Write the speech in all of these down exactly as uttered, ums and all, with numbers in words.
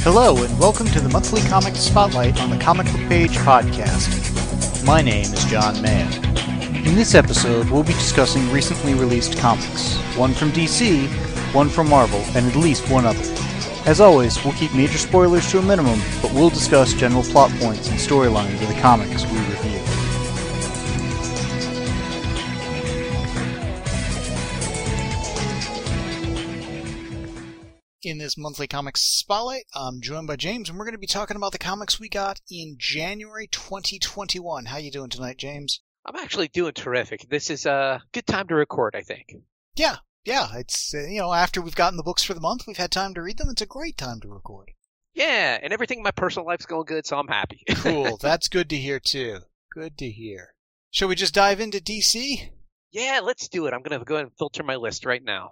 Hello, and welcome to the monthly comic spotlight on the Comic Book Page podcast. My name is John Mann. In this episode, we'll be discussing recently released comics, one from D C, one from Marvel, and at least one other. As always, we'll keep major spoilers to a minimum, but we'll discuss general plot points and storylines of the comics we review. In this monthly comics spotlight, I'm joined by James, and we're going to be talking about the comics we got in January twenty twenty-one. How you doing tonight, James? I'm actually doing terrific. This is a good time to record, I think. Yeah, yeah. It's, uh, you know, after we've gotten the books for the month, we've had time to read them. It's a great time to record. Yeah, and everything in my personal life's going good, so I'm happy. Cool. That's good to hear, too. Good to hear. Shall we just dive into D C? Yeah, let's do it. I'm going to go ahead and filter my list right now.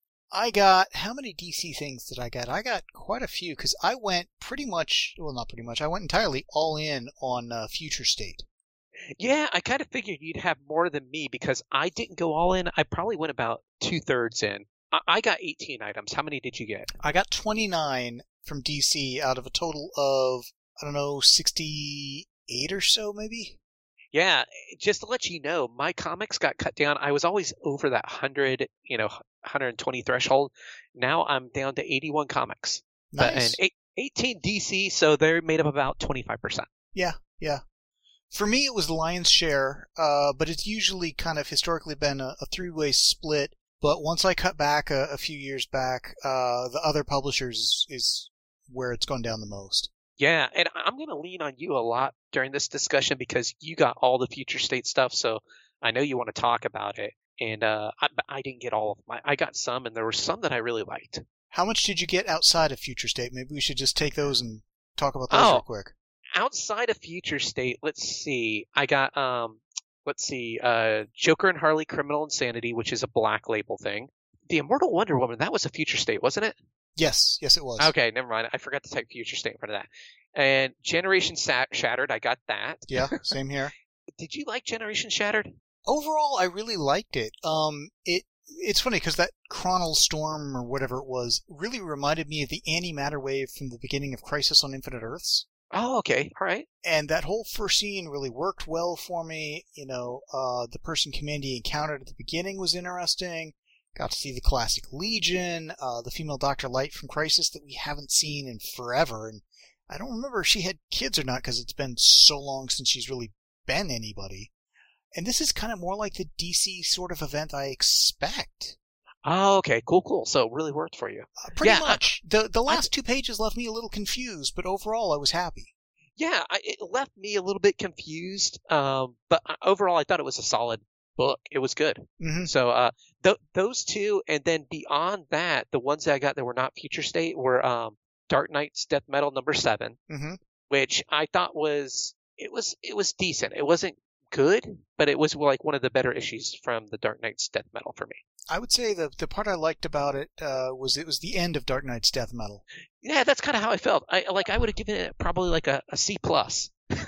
I got, how many D C things did I get? I got quite a few, because I went pretty much, well, not pretty much, I went entirely all in on uh, Future State. Yeah, I kind of figured you'd have more than me, because I didn't go all in. I probably went about two-thirds in. I, I got eighteen items. How many did you get? I got twenty-nine from D C out of a total of, I don't know, sixty-eight or so, maybe? Yeah, just to let you know, my comics got cut down. I was always over that one hundred, you know, one hundred twenty threshold. Now I'm down to eighty-one comics. Nice. But, and eight, eighteen D C, so they're made up about twenty-five percent. Yeah, yeah. For me, it was the lion's share, uh, but it's usually kind of historically been a, a three-way split. But once I cut back a, a few years back, uh, the other publishers is, is where it's gone down the most. Yeah, and I'm going to lean on you a lot during this discussion because you got all the Future State stuff, so I know you want to talk about it. And uh, I, I didn't get all of them. I got some, and there were some that I really liked. How much did you get outside of Future State? Maybe we should just take those and talk about those oh, real quick. Outside of Future State, let's see. I got, um, let's see, uh, Joker and Harley Criminal Insanity, which is a Black Label thing. The Immortal Wonder Woman, that was a Future State, wasn't it? Yes, yes it was. Okay, never mind. I forgot to type Future State in front of that. And Generation Sat- Shattered, I got that. Yeah, same here. Did you like Generation Shattered? Overall, I really liked it. Um, it it's funny because that Chronal Storm or whatever it was really reminded me of the antimatter wave from the beginning of Crisis on Infinite Earths. Oh, okay, all right. And that whole first scene really worked well for me. You know, uh, the person Kamandi encountered at the beginning was interesting. Got to see the classic Legion, uh, the female Doctor Light from Crisis that we haven't seen in forever. And I don't remember if she had kids or not because it's been so long since she's really been anybody. And this is kind of more like the D C sort of event I expect. Oh, okay, cool, cool. So it really worked for you. Uh, pretty yeah, much. I, the The last I, two pages left me a little confused, but overall I was happy. Yeah, I, it left me a little bit confused, um, but overall I thought it was a solid book. It was good. Mm-hmm. So uh, th- those two, and then beyond that, the ones that I got that were not Future State were um, Dark Knight's Death Metal number seven, mm-hmm. which I thought was it was it was decent. It wasn't good, but it was like one of the better issues from the Dark Knight's Death Metal for me. I would say the the part I liked about it uh, was it was the end of Dark Knight's Death Metal. Yeah, that's kind of how I felt. I like I would have given it probably like a, a C plus.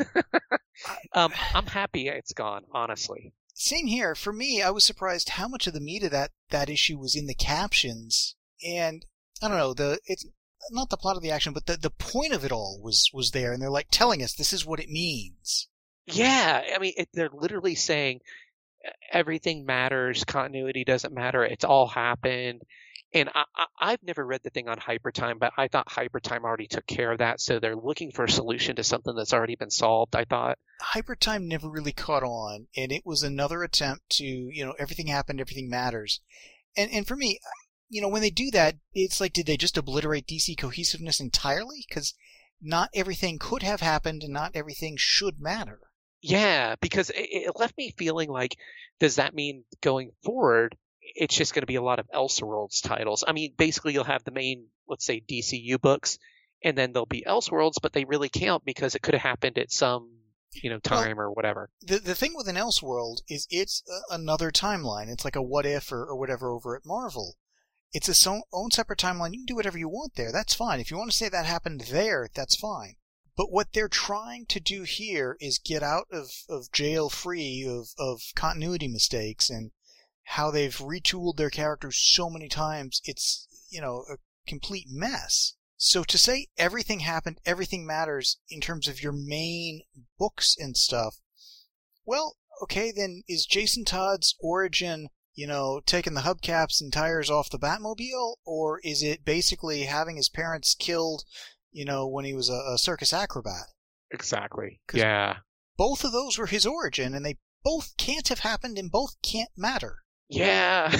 um, I'm happy it's gone, honestly. Same here. For me, I was surprised how much of the meat of that, that issue was in the captions. And, I don't know, the it's not the plot of the action, but the, the point of it all was, was there. And they're like telling us this is what it means. Yeah, I mean, it, they're literally saying everything matters, continuity doesn't matter, it's all happened. And I, I, I've never read the thing on Hypertime, but I thought Hypertime already took care of that, so they're looking for a solution to something that's already been solved, I thought. Hypertime never really caught on, and it was another attempt to, you know, everything happened, everything matters. And and for me, you know, when they do that, it's like, did they just obliterate D C cohesiveness entirely? Because not everything could have happened, and not everything should matter. Yeah, because it, it left me feeling like, does that mean going forward, it's just going to be a lot of Elseworlds titles? I mean, basically you'll have the main, let's say, D C U books, and then there'll be Elseworlds, but they really can't because it could have happened at some, you know, time well, or whatever. The the thing with an Elseworld is it's a, another timeline. It's like a what if or, or whatever over at Marvel. It's its own, own separate timeline. You can do whatever you want there. That's fine. If you want to say that happened there, that's fine. But what they're trying to do here is get out of, of jail free of, of continuity mistakes and how they've retooled their characters so many times. It's, you know, a complete mess. So to say everything happened, everything matters in terms of your main books and stuff, well, okay, then is Jason Todd's origin, you know, taking the hubcaps and tires off the Batmobile, or is it basically having his parents killed, you know, when he was a, a circus acrobat? Exactly. Yeah. Both of those were his origin, and they both can't have happened and both can't matter. Yeah.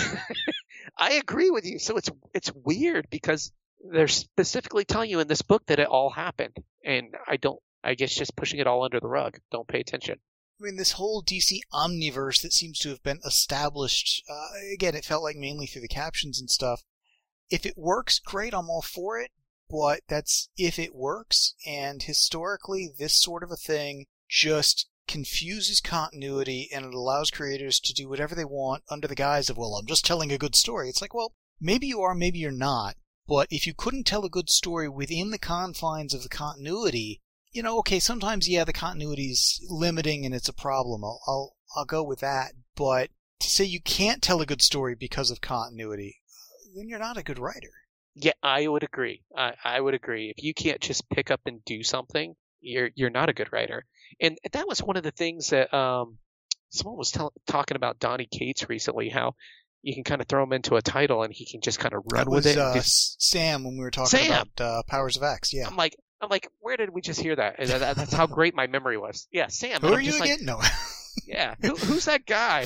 I agree with you. So it's it's weird because they're specifically telling you in this book that it all happened, and I don't. I guess just pushing it all under the rug. Don't pay attention. I mean, this whole D C omniverse that seems to have been established, uh, again, it felt like mainly through the captions and stuff. If it works, great, I'm all for it, but that's if it works, and historically, this sort of a thing just confuses continuity, and it allows creators to do whatever they want under the guise of, well, I'm just telling a good story. It's like, well, maybe you are, maybe you're not, but if you couldn't tell a good story within the confines of the continuity, you know, okay, sometimes, yeah, the continuity's limiting and it's a problem. I'll, I'll, I'll go with that. But to say you can't tell a good story because of continuity, then you're not a good writer. Yeah, I would agree. I, I would agree. If you can't just pick up and do something, you're you're not a good writer. And that was one of the things that um, someone was tell, talking about Donny Cates recently, how you can kind of throw him into a title and he can just kind of run that with was, it. Uh, just... Sam when we were talking Sam. about uh, Powers of X, yeah. I'm like, I'm like, where did we just hear that? And that that's how great my memory was. Yeah, Sam. Who and are I'm you just again? like, No. yeah, Who, who's that guy?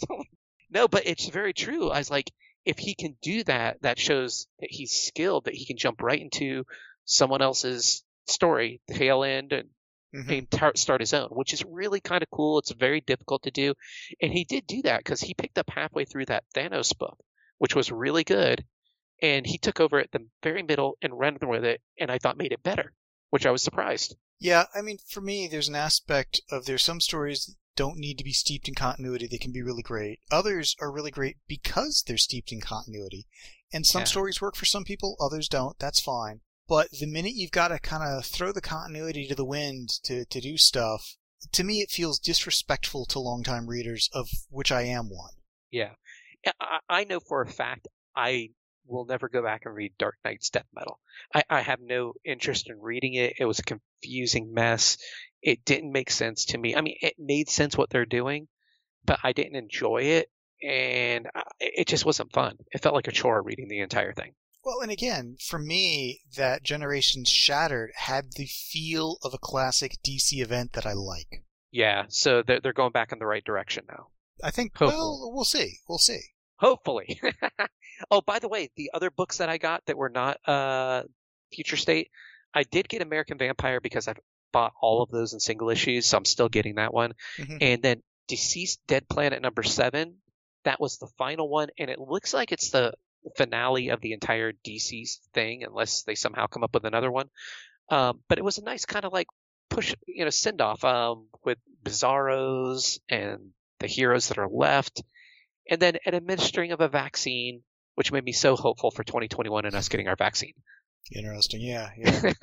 No, but it's very true. I was like, if he can do that, that shows that he's skilled, that he can jump right into someone else's story, the tail end, and, mm-hmm. and tar- start his own, which is really kind of cool. It's very difficult to do. And he did do that because he picked up halfway through that Thanos book, which was really good. And he took over at the very middle and ran with it, and I thought made it better, which I was surprised. Yeah, I mean, for me, there's an aspect of there's some stories that don't need to be steeped in continuity. They can be really great. Others are really great because they're steeped in continuity. And some yeah. stories work for some people, others don't. That's fine. But the minute you've got to kind of throw the continuity to the wind to, to do stuff, to me it feels disrespectful to longtime readers, of which I am one. Yeah. I, I know for a fact I will never go back and read Dark Knight's Death Metal. I, I have no interest in reading it. It was a confusing mess. It didn't make sense to me. I mean, it made sense what they're doing, but I didn't enjoy it, and I, it just wasn't fun. It felt like a chore reading the entire thing. Well, and again, for me, that Generations Shattered had the feel of a classic D C event that I like. Yeah, so they're, they're going back in the right direction now. I think, Hopefully. well, we'll see. We'll see. Hopefully. Oh, by the way, the other books that I got that were not uh, Future State, I did get American Vampire because I've bought all of those in single issues, so I'm still getting that one. Mm-hmm. And then Deceased Dead Planet number seven, that was the final one, and it looks like it's the finale of the entire D C thing, unless they somehow come up with another one. Um, but it was a nice kind of like push, you know, send off um, with Bizarros and the heroes that are left, and then an administering of a vaccine, which made me so hopeful for twenty twenty-one and us getting our vaccine. Interesting, yeah, yeah.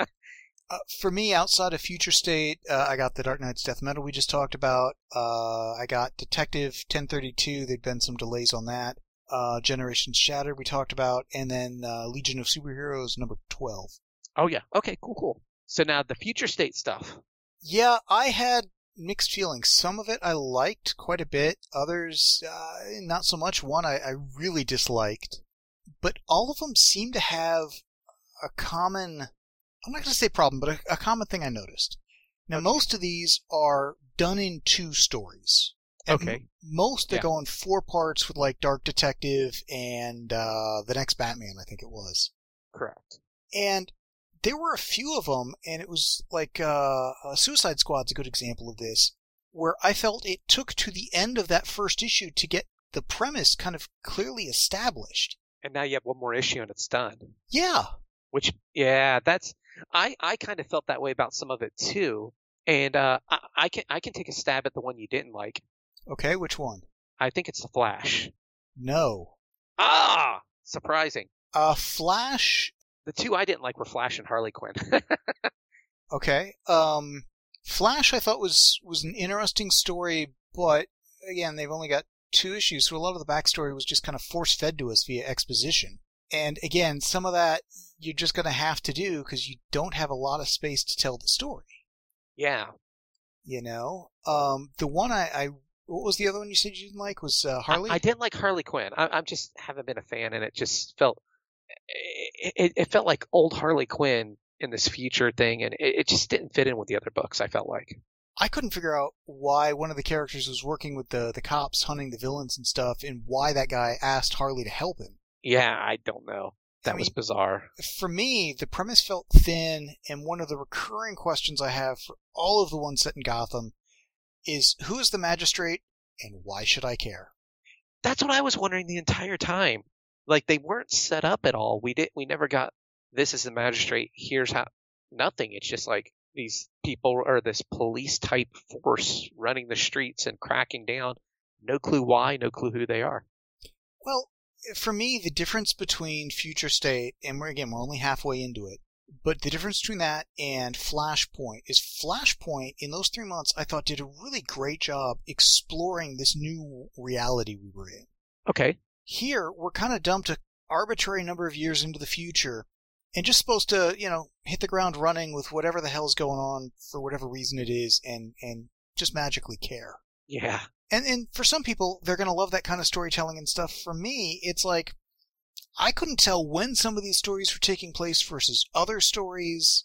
uh, for me, outside of Future State, uh, I got the Dark Knight's Death Metal we just talked about. Uh, I got Detective ten thirty-two. There'd been some delays on that. Uh, Generations Shattered we talked about, and then uh, Legion of Superheroes number twelve. Oh yeah, okay, cool, cool. So now the Future State stuff. Yeah, I had mixed feelings. Some of it I liked quite a bit. Others, uh, not so much. One I, I really disliked. But all of them seem to have a common, I'm not going to say problem, but a, a common thing I noticed. Now, okay. Most of these are done in two stories. And okay. M- most they yeah. go in four parts with like Dark Detective and uh, The Next Batman, I think it was. Correct. And there were a few of them, and it was like uh, Suicide Squad's a good example of this, where I felt it took to the end of that first issue to get the premise kind of clearly established. And now you have one more issue and it's done. Yeah. Which, yeah, that's, I, I kind of felt that way about some of it too. And uh, I, I can I can take a stab at the one you didn't like. Okay, which one? I think it's The Flash. No. Ah! Surprising. Uh, Flash... The two I didn't like were Flash and Harley Quinn. Okay. Um, Flash I thought was, was an interesting story, but again, they've only got two issues, so a lot of the backstory was just kind of force-fed to us via exposition. And again, some of that you're just going to have to do because you don't have a lot of space to tell the story. Yeah. You know, um, the one I, I, what was the other one you said you didn't like? Was uh, Harley? I, I didn't like Harley Quinn. I, I just haven't been a fan, and it just felt, it, it, it felt like old Harley Quinn in this future thing, and it, it just didn't fit in with the other books. I felt like. I couldn't figure out why one of the characters was working with the the cops hunting the villains and stuff, and why that guy asked Harley to help him. Yeah, I don't know. That I was mean, bizarre. For me, the premise felt thin, and one of the recurring questions I have for all of the ones set in Gotham is who is the magistrate and why should I care? That's what I was wondering the entire time. Like, they weren't set up at all. We did we never got this is the magistrate, here's how nothing. It's just like these people or this police type force running the streets and cracking down. No clue why, no clue who they are. Well, for me, the difference between Future State, and we're again, we're only halfway into it, but the difference between that and Flashpoint is Flashpoint, in those three months, I thought did a really great job exploring this new reality we were in. Okay. Here, we're kind of dumped an arbitrary number of years into the future and just supposed to, you know, hit the ground running with whatever the hell's going on for whatever reason it is and, and just magically care. Yeah. And and for some people, they're going to love that kind of storytelling and stuff. For me, it's like, I couldn't tell when some of these stories were taking place versus other stories.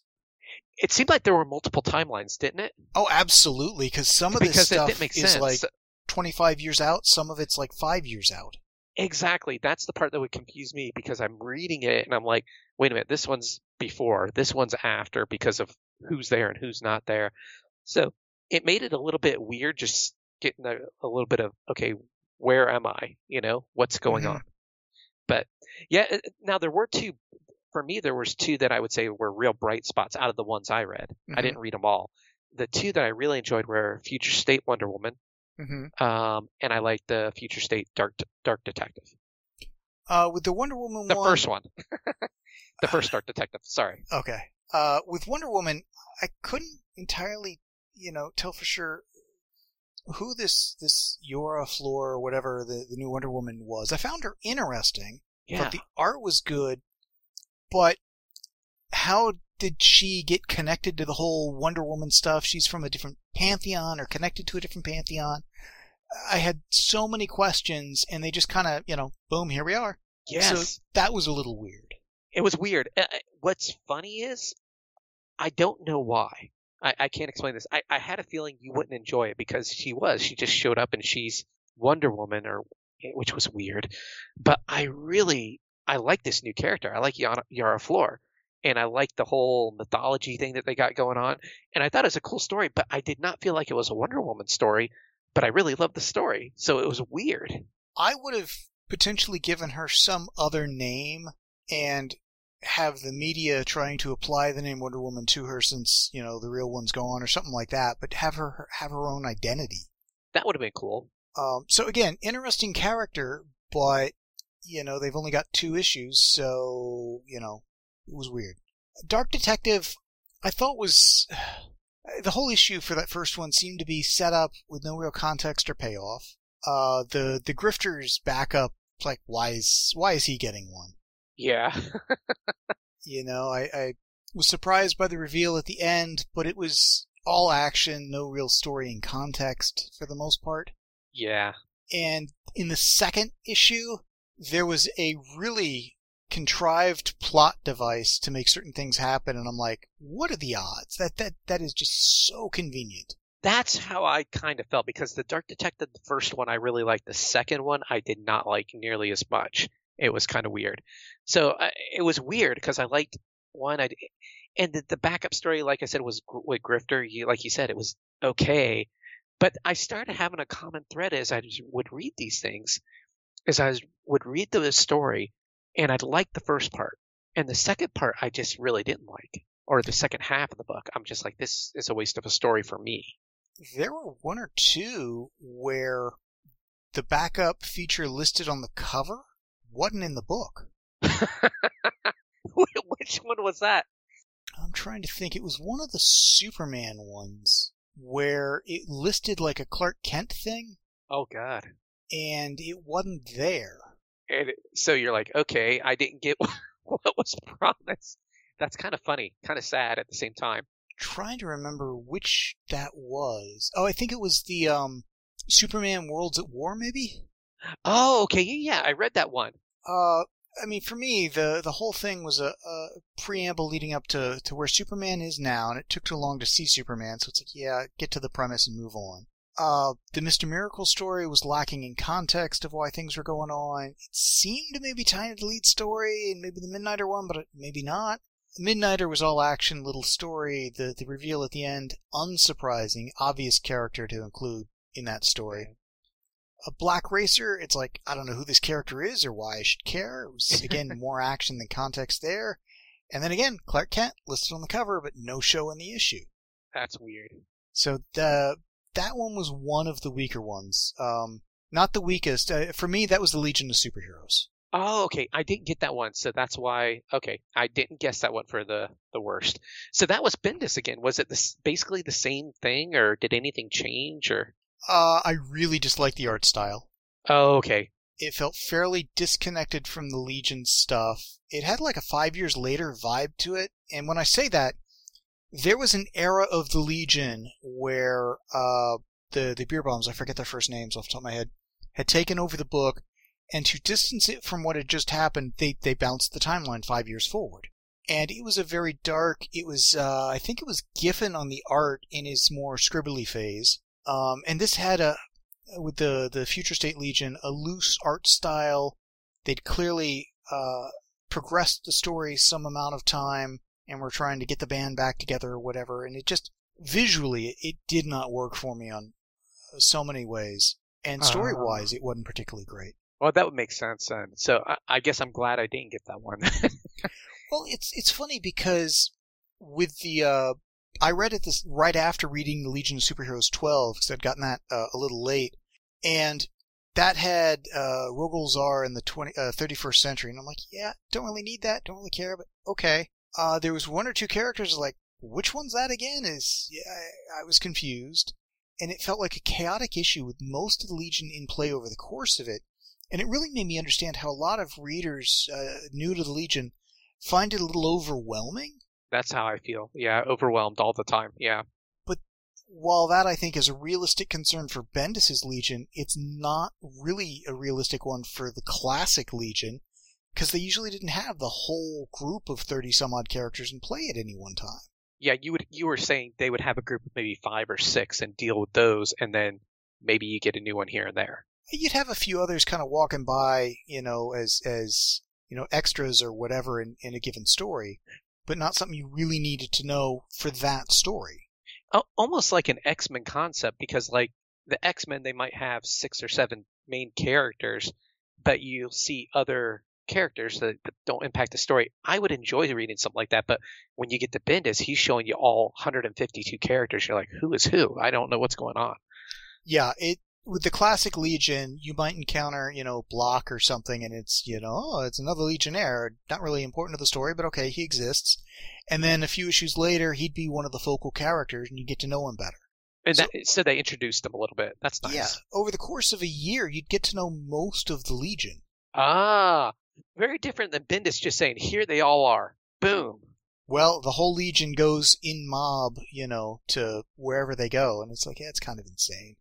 It seemed like there were multiple timelines, didn't it? Oh, absolutely, because some of this because stuff it didn't make is sense. like twenty-five years out, some of it's like five years out. Exactly. That's the part that would confuse me because I'm reading it and I'm like, wait a minute, this one's before, this one's after because of who's there and who's not there. So it made it a little bit weird just getting a, a little bit of, okay, where am I? You know, what's going Mm-hmm. on? But yeah, now there were two, for me, there was two that I would say were real bright spots out of the ones I read. Mm-hmm. I didn't read them all. The two that I really enjoyed were Future State Wonder Woman. Mm-hmm. Um, and I liked the Future State Dark Dark Detective. Uh, with the Wonder Woman The one... first one. The first Dark Detective, sorry. Okay. Uh, with Wonder Woman, I couldn't entirely, you know, tell for sure who this this Yora Flor or whatever the, the new Wonder Woman was. I found her interesting. Yeah. Thought the art was good, but how did she get connected to the whole Wonder Woman stuff? She's from a different pantheon or connected to a different pantheon. I had so many questions, and they just kind of, you know, boom, here we are. Yes. So that was a little weird. It was weird. Uh, what's funny is I don't know why. I, I can't explain this. I, I had a feeling you wouldn't enjoy it because she was. She just showed up and she's Wonder Woman, or which was weird. But I really, I like this new character. I like Yara, Yara Flor. And I like the whole mythology thing that they got going on. And I thought it was a cool story, but I did not feel like it was a Wonder Woman story. But I really loved the story. So it was weird. I would have potentially given her some other name and have the media trying to apply the name Wonder Woman to her since, you know, the real one's gone or something like that, but have her have her own identity. That would have been cool. Um, so again, interesting character, but, you know, they've only got two issues, so, you know, it was weird. Dark Detective, I thought was... The whole issue for that first one seemed to be set up with no real context or payoff. Uh, the, the grifter's backup, like, why is, why is he getting one? Yeah. You know, I, I was surprised by the reveal at the end, but it was all action, no real story and context for the most part. Yeah. And in the second issue, there was a really contrived plot device to make certain things happen, and I'm like, what are the odds? That that that is just so convenient. That's how I kind of felt, because the Dark Detective, the first one, I really liked. The second one, I did not like nearly as much. It was kind of weird. So uh, it was weird because I liked one, I, and the, the backup story, like I said, was with Grifter. You, like you said, it was okay, but I started having a common thread as I would read these things, as I would read the story, and I'd like the first part, and the second part I just really didn't like, or the second half of the book. I'm just like, this is a waste of a story for me. There were one or two where the backup feature listed on the cover wasn't in the book. Which one was that? I'm trying to think. It was one of the Superman ones where it listed like a Clark Kent thing. Oh, God. And it wasn't there. And it- so you're like, okay, I didn't get what was promised. That's kind of funny, kind of sad at the same time. Trying to remember which that was. Oh, I think it was the um, Superman Worlds at War, maybe? Oh, okay, yeah, yeah, I read that one. Uh, I mean, for me, the the whole thing was a, a preamble leading up to, to where Superman is now, and it took too long to see Superman, so it's like, yeah, get to the premise and move on. Uh, the Mister Miracle story was lacking in context of why things were going on. It seemed to maybe tie into the lead story and maybe the Midnighter one, but maybe not. The Midnighter was all action, little story. The the reveal at the end, unsurprising, obvious character to include in that story. A Black Racer, it's like, I don't know who this character is or why I should care. It was, again, more action than context there. And then again, Clark Kent listed on the cover, but no show in the issue. That's weird. So the that one was one of the weaker ones. Um, not the weakest. Uh, for me, that was the Legion of Superheroes. Oh, okay. I didn't get that one, so that's why. Okay, I didn't guess that one for the the worst. So that was Bendis again. Was it this basically the same thing, or did anything change? Or Uh, I really disliked the art style. oh, okay. It felt fairly disconnected from the Legion stuff. It had like a five years later vibe to it, and when I say that, there was an era of the Legion where uh, the the beer bombs, I forget their first names off the top of my head, had taken over the book, and to distance it from what had just happened, they they bounced the timeline five years forward. And it was a very dark. It was uh, I think it was Giffen on the art in his more scribbly phase. Um, and this had a, with the, the Future State Legion, a loose art style. They'd clearly uh, progressed the story some amount of time and were trying to get the band back together or whatever. And it just, visually, it did not work for me on so many ways. And story-wise, it wasn't particularly great. Well, that would make sense then. So I, I guess I'm glad I didn't get that one. Well, it's it's funny because with the... Uh, I read it this right after reading the Legion of Superheroes twelve, because I'd gotten that uh, a little late, and that had uh, Rogol Zaar in the twenty, uh, thirty-first century, and I'm like, yeah, don't really need that, don't really care, but okay. Uh, there was one or two characters like, which one's that again? Is yeah, I, I was confused, and it felt like a chaotic issue with most of the Legion in play over the course of it, and it really made me understand how a lot of readers uh, new to the Legion find it a little overwhelming. That's how I feel. Yeah, overwhelmed all the time. Yeah. But while that, I think, is a realistic concern for Bendis' Legion, it's not really a realistic one for the classic Legion, because they usually didn't have the whole group of thirty-some-odd characters in play at any one time. Yeah, you would. You were saying they would have a group of maybe five or six and deal with those, and then maybe you get a new one here and there. You'd have a few others kind of walking by, you know, as, as you know, extras or whatever in, in a given story, but not something you really needed to know for that story. Almost like an X-Men concept, because like the X-Men, they might have six or seven main characters, but you'll see other characters that don't impact the story. I would enjoy reading something like that, but when you get to Bendis, he's showing you all one hundred fifty-two characters. You're like, who is who? I don't know what's going on. Yeah, it with the classic Legion, you might encounter, you know, Block or something, and it's, you know, oh, it's another Legionnaire. Not really important to the story, but okay, he exists. And then a few issues later, he'd be one of the focal characters, and you get to know him better. And so, that, so they introduced him a little bit. That's nice. Yeah, over the course of a year, you'd get to know most of the Legion. Ah, very different than Bendis just saying, here they all are. Boom. Well, the whole Legion goes in mob, you know, to wherever they go, and it's like, yeah, it's kind of insane.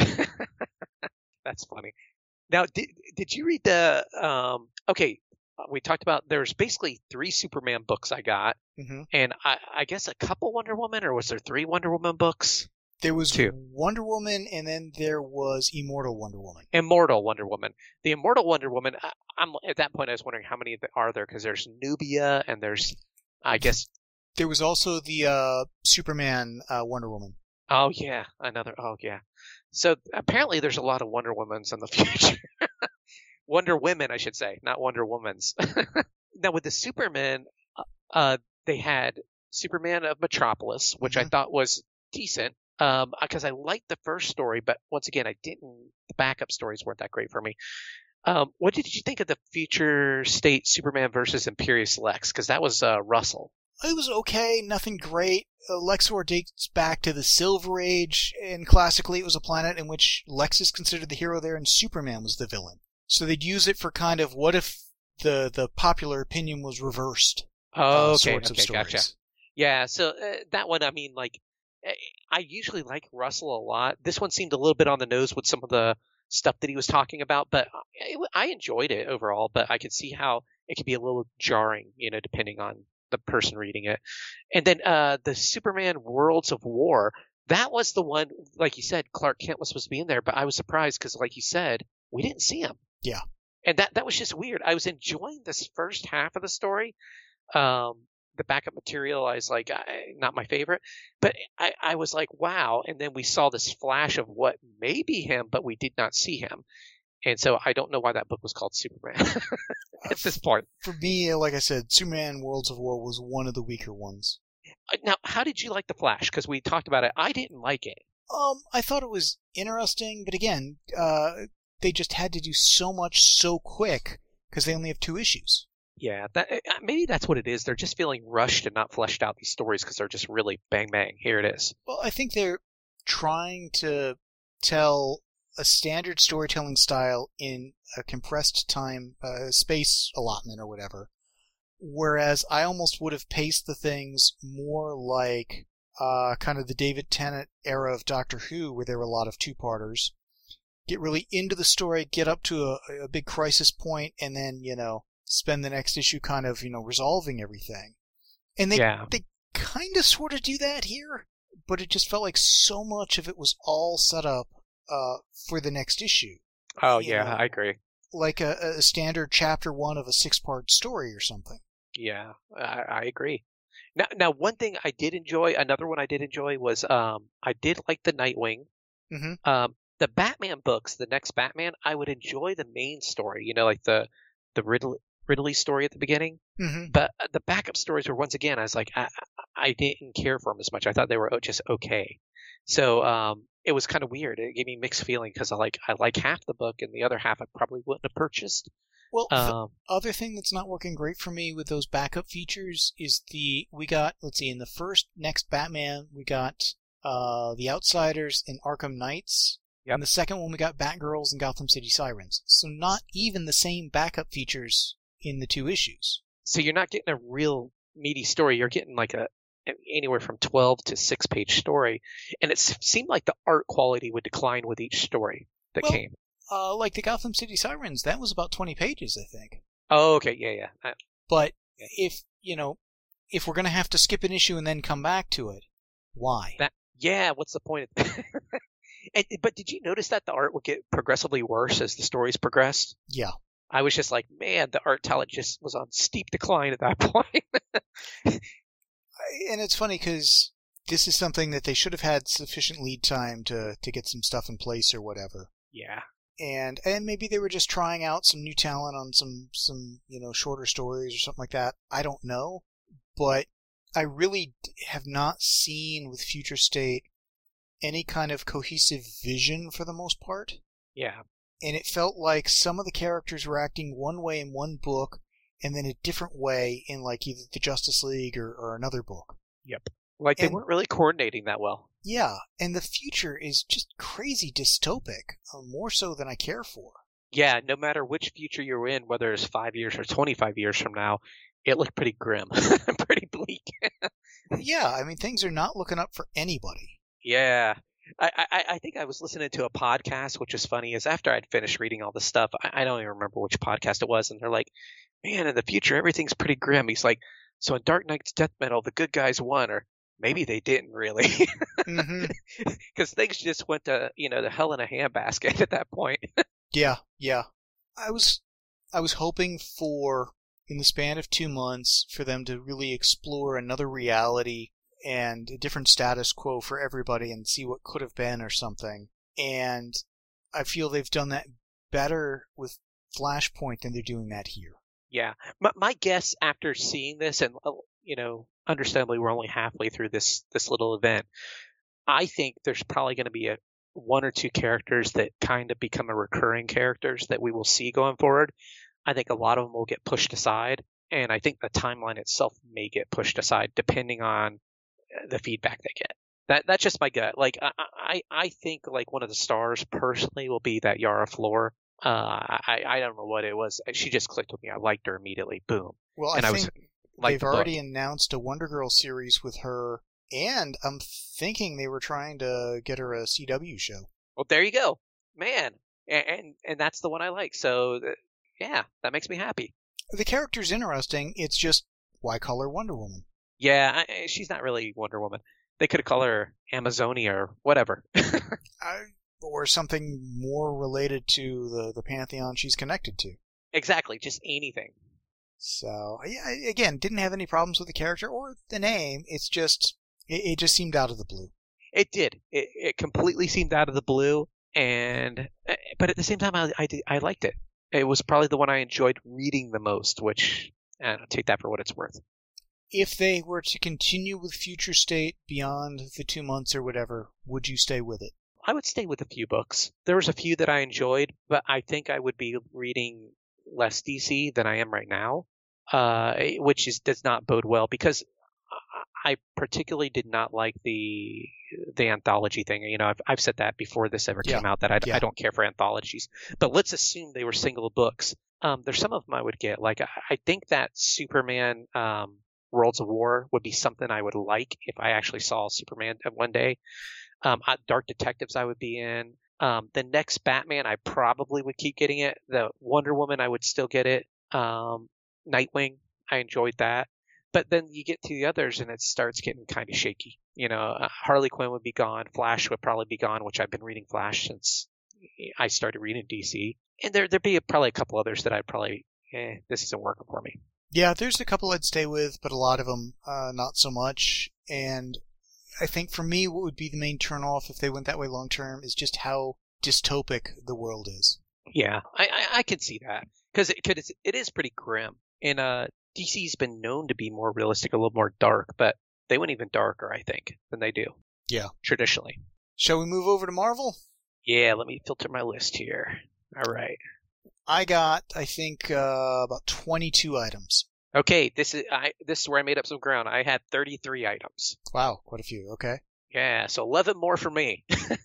That's funny. Now, did did you read the? Um, okay, we talked about there's basically three Superman books I got, mm-hmm. and I, I guess a couple Wonder Woman, or was there three Wonder Woman books? There was Two. Wonder Woman, and then there was Immortal Wonder Woman. Immortal Wonder Woman. The Immortal Wonder Woman. I, I'm at that point. I was wondering how many are there, because there's Nubia and there's, I guess. There was also the uh, Superman uh, Wonder Woman. Oh yeah, another. Oh yeah. So apparently there's a lot of Wonder Womans in the future. Wonder Women, I should say, not Wonder Womans. Now with the Superman, uh, they had Superman of Metropolis, which mm-hmm. I thought was decent, um, because I liked the first story, but once again, I didn't. The backup stories weren't that great for me. Um, what did you think of the Future State Superman versus Imperious Lex? Because that was uh, Russell. It was okay, nothing great. Uh, Lexor dates back to the Silver Age, and classically it was a planet in which Lex is considered the hero there and Superman was the villain. So they'd use it for kind of what if the the popular opinion was reversed. Oh, uh, okay, sorts okay, of stories. gotcha. Yeah, so uh, that one, I mean, like, eh, I usually like Russell a lot. This one seemed a little bit on the nose with some of the stuff that he was talking about, but I, I enjoyed it overall. But I could see how it could be a little jarring, you know, depending on the person reading it. And then uh, the Superman Worlds of War, that was the one, like you said, Clark Kent was supposed to be in there, but I was surprised because, like you said, we didn't see him. Yeah. And that, that was just weird. I was enjoying this first half of the story. Um, the backup material, I was like, I, not my favorite, but I, I was like, wow. And then we saw this flash of what may be him, but we did not see him. And so I don't know why that book was called Superman at this point. For me, like I said, Superman Worlds of War was one of the weaker ones. Now, how did you like the Flash? Because we talked about it. I didn't like it. Um, I thought it was interesting, but again, uh, they just had to do so much so quick because they only have two issues. Yeah, that maybe that's what it is. They're just feeling rushed and not fleshed out these stories because they're just really bang bang. Here it is. Well, I think they're trying to tell a standard storytelling style in a compressed time, uh, space allotment or whatever. Whereas I almost would have paced the things more like uh, kind of the David Tennant era of Doctor Who, where there were a lot of two-parters. Get really into the story, get up to a, a big crisis point, and then, you know, spend the next issue kind of, you know, resolving everything. And they yeah. they kind of sort of do that here, but it just felt like so much of it was all set up uh, for the next issue. Oh, you yeah, know, I agree. Like a, a standard chapter one of a six-part story or something. Yeah, I, I agree. Now, now, one thing I did enjoy, another one I did enjoy was um, I did like the Nightwing. Mm-hmm. Um, the Batman books, the next Batman, I would enjoy the main story, you know, like the the Ridley, Ridley story at the beginning. Mm-hmm. But the backup stories were, once again, I was like, I, I didn't care for them as much. I thought they were just okay. So um, it was kind of weird. It gave me mixed feeling because I like I like half the book and the other half I probably wouldn't have purchased. Well, Um, the other thing that's not working great for me with those backup features is the we got let's see in the first next Batman we got uh, the Outsiders and Arkham Knights. Yep. In the second one we got Batgirls and Gotham City Sirens. So not even the same backup features in the two issues. so you're not getting a real meaty story. You're getting like a anywhere from twelve to six page story, and it seemed like the art quality would decline with each story that well, came. Uh, like the Gotham City Sirens, that was about twenty pages, I think. Oh, okay, yeah, yeah. Uh, But yeah. if, you know, if we're going to have to skip an issue and then come back to it, why? That yeah, what's the point of and, but did you notice that the art would get progressively worse as the stories progressed? Yeah. I was just like, man, the art talent just was on steep decline at that point. And it's funny because this is something that they should have had sufficient lead time to, to get some stuff in place or whatever. Yeah. And and maybe they were just trying out some new talent on some, some you know, shorter stories or something like that. I don't know. But I really have not seen with Future State any kind of cohesive vision for the most part. Yeah. And it felt like some of the characters were acting one way in one book and then a different way in like either the Justice League or, or another book. Yep. Like they And- weren't really coordinating that well. Yeah, and the future is just crazy dystopic, uh, more so than I care for. Yeah, no matter which future you're in, whether it's five years or twenty-five years from now, it looked pretty grim, pretty bleak. Yeah, I mean, things are not looking up for anybody. Yeah. I, I, I think I was listening to a podcast, which is funny, is after I'd finished reading all this stuff, I, I don't even remember which podcast it was, and they're like, man, in the future, everything's pretty grim. He's like, so in Dark Knight's Death Metal, the good guys won, or maybe they didn't really. Mm-hmm. Because things just went to, you know, the hell in a handbasket at that point. Yeah, yeah. I was, I was hoping for, in the span of two months, for them to really explore another reality and a different status quo for everybody and see what could have been or something. And I feel they've done that better with Flashpoint than they're doing that here. Yeah. My, my guess after seeing this, and, uh, you know, understandably, we're only halfway through this, this little event, I think there's probably going to be a one or two characters that kind of become a recurring characters that we will see going forward. I think a lot of them will get pushed aside, and I think the timeline itself may get pushed aside depending on the feedback they get. That that's just my gut. Like I I, I think like one of the stars personally will be that Yara Flor Uh, I I don't know what it was. She just clicked with me. I liked her immediately. Boom. Well, and I I think was like they've the already book. announced a Wonder Girl series with her, and I'm thinking they were trying to get her a C W show. Well, there you go, man. And and, and that's the one I like. So th- yeah, that makes me happy. The character's interesting. It's just, why call her Wonder Woman? Yeah, I, she's not really Wonder Woman. They could have called her Amazonia or whatever. I, or something more related to the, the pantheon she's connected to. Exactly, just anything. So, yeah, again, didn't have any problems with the character or the name. It's just, it, it just seemed out of the blue. It did. It, it completely seemed out of the blue, and but at the same time, I, I, I liked it. It was probably the one I enjoyed reading the most, which I don't know, take that for what it's worth. If they were to continue with Future State beyond the two months or whatever, would you stay with it? I would stay with a few books. There was a few that I enjoyed, but I think I would be reading less D C than I am right now, uh, which is does not bode well because I particularly did not like the the anthology thing. You know, I've I've said that before this ever Yeah. came out that I, Yeah. I don't care for anthologies. But let's assume they were single books. Um, there's some of them I would get. Like I, I think that Superman um, Worlds of War would be something I would like if I actually saw Superman one day. Um, Dark Detectives I would be in. Um, the next Batman I probably would keep getting it. The Wonder Woman I would still get it. Um, Nightwing I enjoyed that. But then you get to the others and it starts getting kind of shaky. You know, uh, Harley Quinn would be gone. Flash would probably be gone, which I've been reading Flash since I started reading D C. And there, there'd be a, probably a couple others that I'd probably, eh, this isn't working for me. Yeah, there's a couple I'd stay with, but a lot of them, uh, not so much. And I think for me, what would be the main turnoff if they went that way long term is just how dystopic the world is. Yeah, I, I, I could see that because it, cause it is pretty grim. And uh, D C's been known to be more realistic, a little more dark, but they went even darker, I think, than they do. Yeah. Traditionally. Shall we move over to Marvel? Yeah, let me filter my list here. All right. I got, I think, uh, about twenty-two items. Okay, this is I. This is where I made up some ground. I had thirty-three items. Wow, quite a few. Okay. Yeah, so eleven more for me.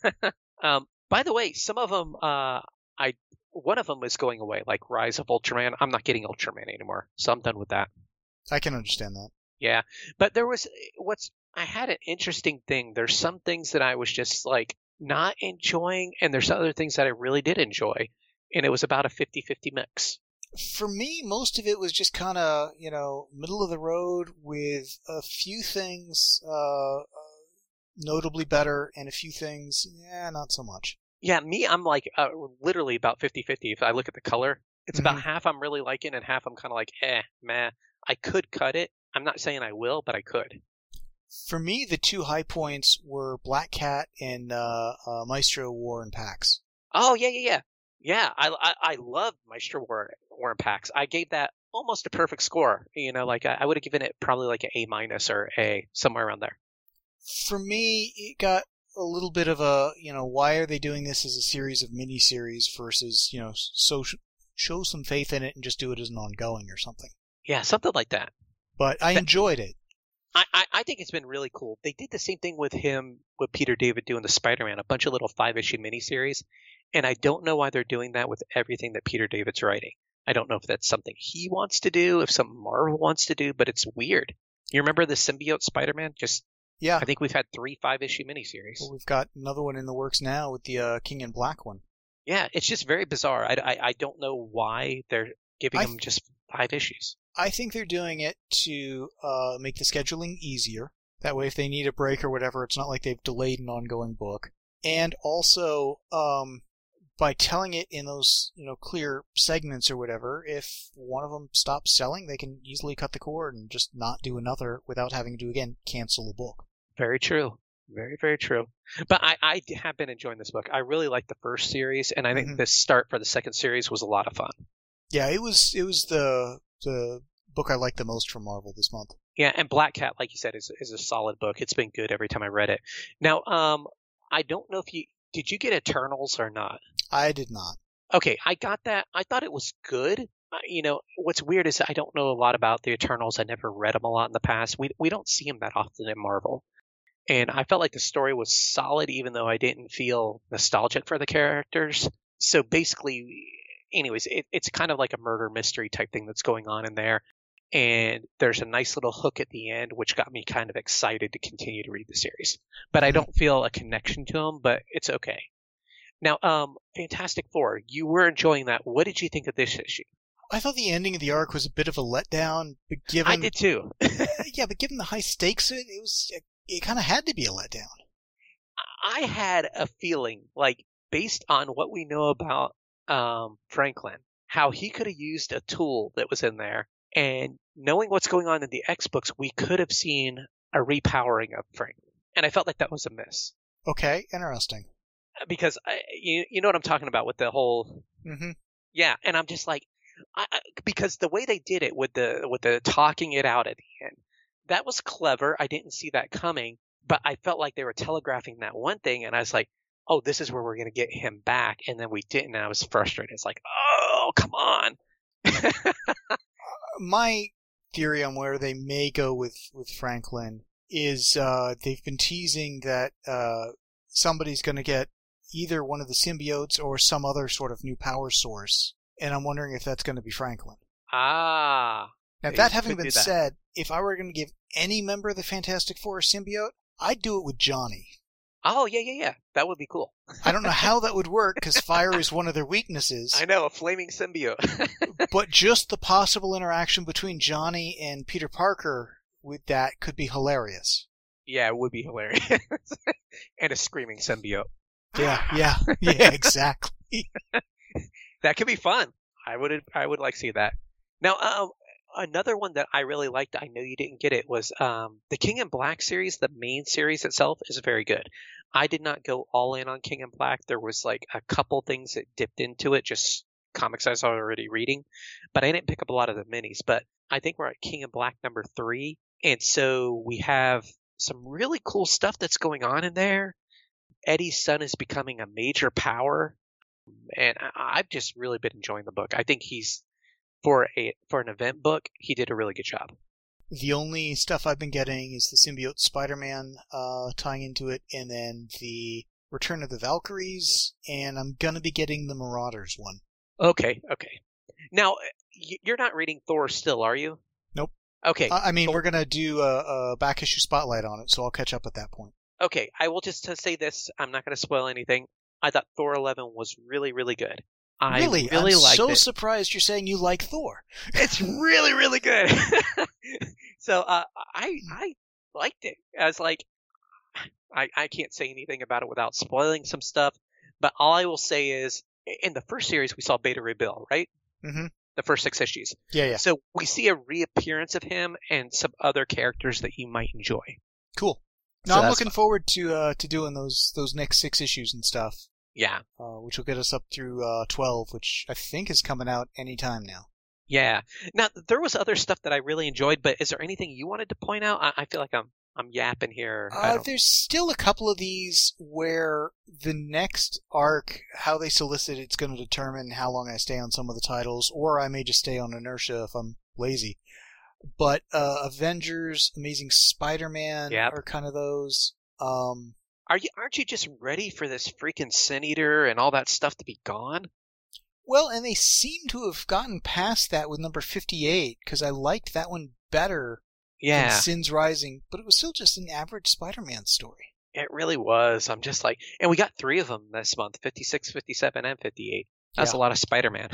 um, by the way, some of them, uh, I one of them is going away, like Rise of Ultraman. I'm not getting Ultraman anymore, so I'm done with that. I can understand that. Yeah, but there was what's I had an interesting thing. There's some things that I was just like not enjoying, and there's other things that I really did enjoy, and it was about a fifty-fifty mix. For me, most of it was just kind of, you know, middle of the road with a few things uh, uh, notably better and a few things, yeah, not so much. Yeah, me, I'm like uh, literally about fifty-fifty. If I look at the color, it's Mhm. about half I'm really liking and half I'm kind of like, eh, meh. I could cut it. I'm not saying I will, but I could. For me, the two high points were Black Cat and uh, uh, Maestro War and Pax. Oh, yeah, yeah, yeah. Yeah, I, I, I love Maestro War, War and Pax. I gave that almost a perfect score. You know, like I, I would have given it probably like an A minus or A, somewhere around there. For me, it got a little bit of a, you know, why are they doing this as a series of miniseries versus, you know, so show some faith in it and just do it as an ongoing or something. Yeah, something like that. But I That- enjoyed it. I, I, I think it's been really cool. They did the same thing with him, with Peter David doing the Spider-Man, a bunch of little five-issue miniseries. And I don't know why they're doing that with everything that Peter David's writing. I don't know if that's something he wants to do, if something Marvel wants to do, but it's weird. You remember the symbiote Spider-Man? Just Yeah. I think we've had three five-issue miniseries. Well, we've got another one in the works now with the uh, King in Black one. Yeah, it's just very bizarre. I, I, I don't know why they're giving I him just five issues. I think they're doing it to uh, make the scheduling easier. That way, if they need a break or whatever, it's not like they've delayed an ongoing book. And also, um, by telling it in those, you know, clear segments or whatever, if one of them stops selling, they can easily cut the cord and just not do another without having to, again, cancel the book. Very true. Very, very true. But I, I have been enjoying this book. I really liked the first series, and I think Mhm. the start for the second series was a lot of fun. Yeah, it was it was the the book I liked the most from Marvel this month. Yeah, and Black Cat, like you said, is is a solid book. It's been good every time I read it. Now, um, I don't know if you did you get Eternals or not. I did not. Okay, I got that. I thought it was good. Uh, you know, what's weird is I don't know a lot about the Eternals. I never read them a lot in the past. We we don't see them that often in Marvel. And I felt like the story was solid, even though I didn't feel nostalgic for the characters. So basically, anyways, it, it's kind of like a murder mystery type thing that's going on in there. And there's a nice little hook at the end, which got me kind of excited to continue to read the series. But I don't feel a connection to them, but it's okay. Now, um, Fantastic Four, you were enjoying that. What did you think of this issue? I thought the ending of the arc was a bit of a letdown, but given I did too. yeah, but given the high stakes of it, it was it, it kind of had to be a letdown. I had a feeling, like, based on what we know about um, Franklin, how he could have used a tool that was in there, and knowing what's going on in the X books, we could have seen a repowering of Franklin. And I felt like that was a miss. Okay, interesting. Because I, you you know what I'm talking about with the whole Mm-hmm. yeah, and I'm just like I, I, because the way they did it with the with the talking it out at the end, that was clever. I didn't see that coming, but I felt like they were telegraphing that one thing, and I was like, oh, this is where we're gonna get him back, and then we didn't, and I was frustrated. It's like, oh, come on. My theory on where they may go with with Franklin is uh, they've been teasing that uh, somebody's going to get either one of the symbiotes or some other sort of new power source, and I'm wondering if that's going to be Franklin. Ah. Now, that having been said, if I were going to give any member of the Fantastic Four a symbiote, I'd do it with Johnny. Oh, yeah, yeah, yeah. That would be cool. I don't know how that would work, because fire is one of their weaknesses. I know, a flaming symbiote. But just the possible interaction between Johnny and Peter Parker with that could be hilarious. Yeah, it would be hilarious. And a screaming symbiote. Yeah, yeah, yeah, exactly. That could be fun. I would I would like to see that. Now, um, another one that I really liked, I know you didn't get it, was um, the King in Black series. The main series itself is very good. I did not go all in on King in Black. There was like a couple things that dipped into it, just comics I was already reading, but I didn't pick up a lot of the minis. But I think we're at King in Black number three, and so we have some really cool stuff that's going on in there. Eddie's son is becoming a major power, and I, I've just really been enjoying the book. I think he's for a for an event book, he did a really good job. The only stuff I've been getting is the symbiote Spider-Man uh, tying into it, and then the Return of the Valkyries, and I'm gonna be getting the Marauders one. Okay, okay. Now, you're not reading Thor still, are you? Nope. Okay. I mean, Thor... we're gonna do a, a back issue spotlight on it, so I'll catch up at that point. Okay, I will just say this. I'm not going to spoil anything. I thought Thor eleven was really, really good. I really, really I'm liked so it. surprised you're saying you like Thor. It's really, really good. So uh, I I liked it. I was like, I, I can't say anything about it without spoiling some stuff. But all I will say is, in the first series, we saw Beta Ray Bill, right? Mm-hmm. The first six issues. Yeah, yeah. So we see a reappearance of him and some other characters that you might enjoy. Cool. No, so I'm looking fun. forward to uh, to doing those those next six issues and stuff. Yeah. Uh, which will get us up through uh, twelve, which I think is coming out anytime now. Yeah. Now, there was other stuff that I really enjoyed, but is there anything you wanted to point out? I, I feel like I'm I'm yapping here. Uh, there's still a couple of these where the next arc, how they solicit, it's going to determine how long I stay on some of the titles, or I may just stay on inertia if I'm lazy. But uh, Avengers, Amazing Spider-Man yep. are kind of those. Um, Are you? Aren't you just ready for this freaking Sin Eater and all that stuff to be gone? Well, and they seem to have gotten past that with number fifty-eight, because I liked that one better yeah. than Sin's Rising, but it was still just an average Spider-Man story. It really was. I'm just like, and we got three of them this month, fifty-six, fifty-seven, and fifty-eight. That's yeah. a lot of Spider-Man.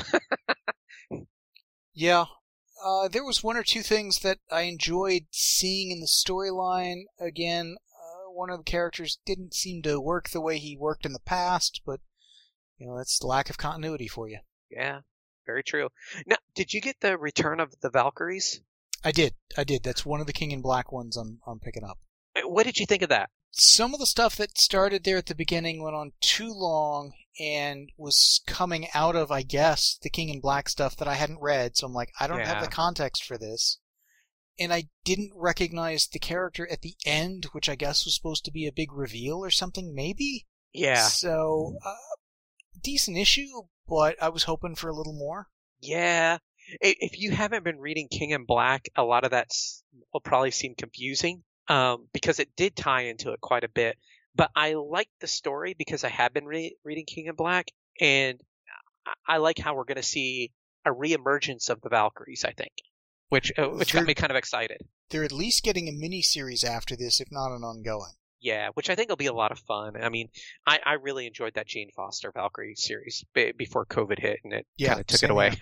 Yeah. Uh, there was one or two things that I enjoyed seeing in the storyline. Again, uh, one of the characters didn't seem to work the way he worked in the past, but, you know, that's the lack of continuity for you. Yeah, very true. Now, did you get the Return of the Valkyries? I did. I did. That's one of the King in Black ones I'm, I'm picking up. What did you think of that? Some of the stuff that started there at the beginning went on too long and was coming out of, I guess, the King in Black stuff that I hadn't read. So I'm like, I don't yeah. have the context for this. And I didn't recognize the character at the end, which I guess was supposed to be a big reveal or something, maybe? Yeah. So, uh, decent issue, but I was hoping for a little more. Yeah. If you haven't been reading King in Black, a lot of that will probably seem confusing. Um, because it did tie into it quite a bit. But I liked the story because I had been re- reading King in Black, and I, I like how we're going to see a reemergence of the Valkyries, I think, which uh, which They're- got me kind of excited. They're at least getting a mini-series after this, if not an ongoing. Yeah, which I think will be a lot of fun. I mean, I, I really enjoyed that Jane Foster Valkyrie series b- before COVID hit and it Yeah, kind of took it same away.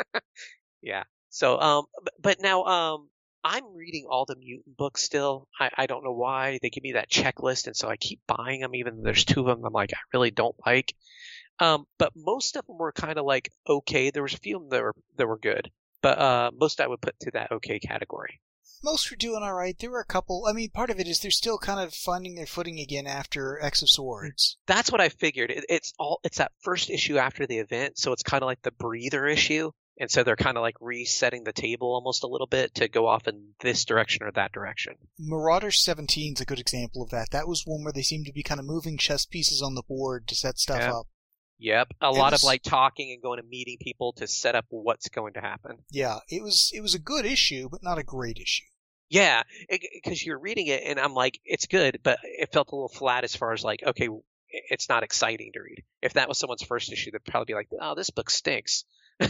Yeah. So, um, but, but now, um, I'm reading all the mutant books still. I, I don't know why. They give me that checklist, and so I keep buying them, even though there's two of them I'm like, I really don't like. Um, but most of them were kind of like okay. There was a few of them that were that were good, but uh, most I would put to that okay category. Most were doing all right. There were a couple. I mean, part of it is they're still kind of finding their footing again after X of Swords. That's what I figured. It, it's all it's that first issue after the event, so it's kind of like the breather issue, and so they're kind of like resetting the table almost a little bit to go off in this direction or that direction. Marauders seventeen is a good example of that. That was one where they seemed to be kind of moving chess pieces on the board to set stuff Yeah. up. Yep, a It lot was- of like talking and going and meeting people to set up what's going to happen. Yeah, it was it was a good issue, but not a great issue. Yeah, because you're reading it and I'm like, it's good, but it felt a little flat as far as like, okay, it's not exciting to read. If that was someone's first issue, they'd probably be like, oh, this book stinks.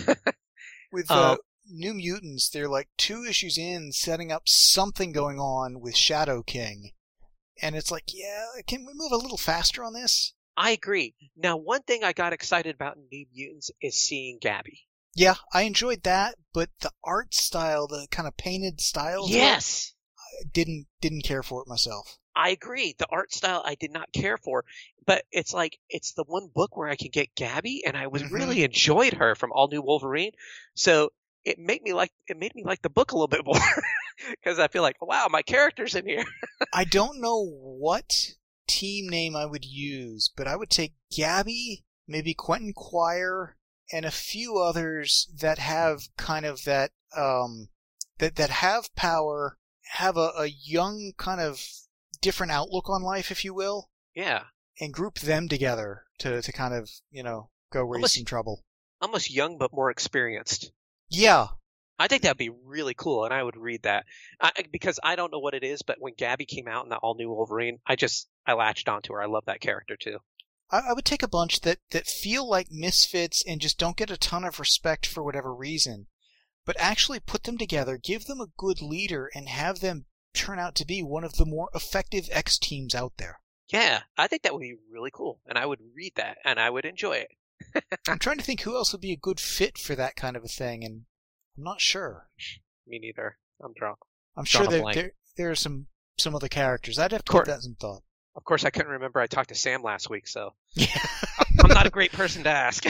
With uh, Um, New Mutants, they're like two issues in, setting up something going on with Shadow King, and it's like, yeah, can we move a little faster on this? I agree. Now, one thing I got excited about in New Mutants is seeing Gabby. Yeah, I enjoyed that, but the art style, the kind of painted style, to it, Yes, didn't didn't care for it myself. I agree. The art style I did not care for, but it's like it's the one book where I can get Gabby, and I was Mhm. really enjoyed her from All New Wolverine. So it made me like it made me like the book a little bit more because I feel like, wow, my character's in here. I don't know what team name I would use, but I would take Gabby, maybe Quentin Quire, and a few others that have kind of that um that that have power, have a, a young kind of different outlook on life, if you will, Yeah, and group them together to to kind of, you know, go raise Almost- some trouble. almost young but more experienced. Yeah, I think that'd be really cool, and I would read that I, because I don't know what it is, but when Gabby came out in the All New Wolverine, I just I latched onto her. I love that character too. I, I would take a bunch that, that feel like misfits and just don't get a ton of respect for whatever reason, but actually put them together, give them a good leader, and have them turn out to be one of the more effective X teams out there. Yeah, I think that would be really cool, and I would read that, and I would enjoy it. I'm trying to think who else would be a good fit for that kind of a thing, and I'm not sure. Me neither. I'm drunk. I'm Drawn sure a there, blank. there there are some some other characters. I'd have to Cour- put that in some thought. Of course, I couldn't remember. I talked to Sam last week, so Yeah. I'm not a great person to ask.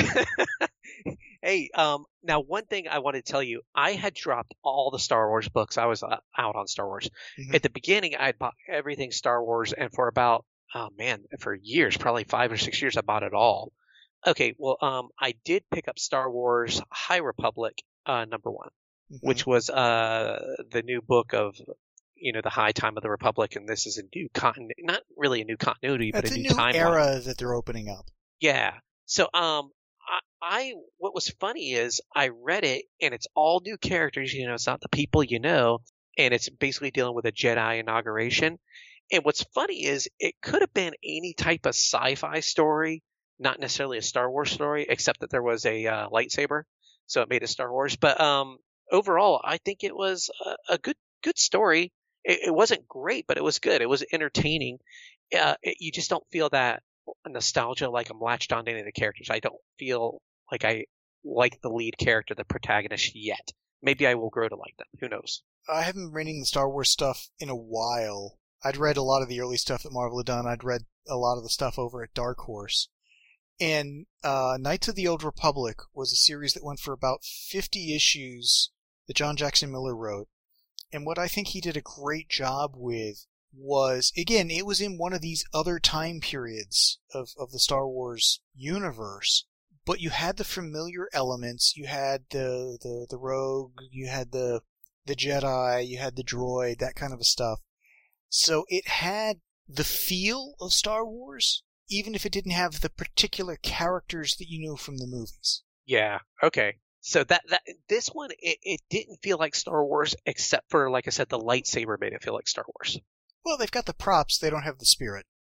Hey, um, now one thing I want to tell you, I had dropped all the Star Wars books. I was uh, out on Star Wars. Mhm. At the beginning, I bought everything Star Wars, and for about, oh man, for years, probably five or six years, I bought it all. Okay, well, um, I did pick up Star Wars High Republic, uh, number one, Mhm. which was uh the new book of, you know, the high time of the Republic, and this is a new con, not really a new continuity, but That's a a new, new timeline. era that they're opening up. Yeah. So, um, I, I, what was funny is I read it and it's all new characters, you know, it's not the people you know, and it's basically dealing with a Jedi inauguration. And what's funny is it could have been any type of sci-fi story, not necessarily a Star Wars story, except that there was a uh, lightsaber. So it made it Star Wars. But, um, overall, I think it was a, a good, good story. It, it wasn't great, but it was good. It was entertaining. Uh, it, you just don't feel that nostalgia like I'm latched on to any of the characters. I don't feel like I like the lead character, the protagonist yet. Maybe I will grow to like them. Who knows? I haven't been reading the Star Wars stuff in a while. I'd read a lot of the early stuff that Marvel had done. I'd read a lot of the stuff over at Dark Horse. And uh, Knights of the Old Republic was a series that went for about fifty issues that John Jackson Miller wrote. And what I think he did a great job with was, again, it was in one of these other time periods of, of the Star Wars universe, but you had the familiar elements. You had the, the, the rogue, you had the, the Jedi, you had the droid, that kind of a stuff. So it had the feel of Star Wars, even if it didn't have the particular characters that you know from the movies. Yeah. Okay. So that that this one it, it didn't feel like Star Wars except for, like I said, the lightsaber made it feel like Star Wars. Well, they've got the props, they don't have the spirit.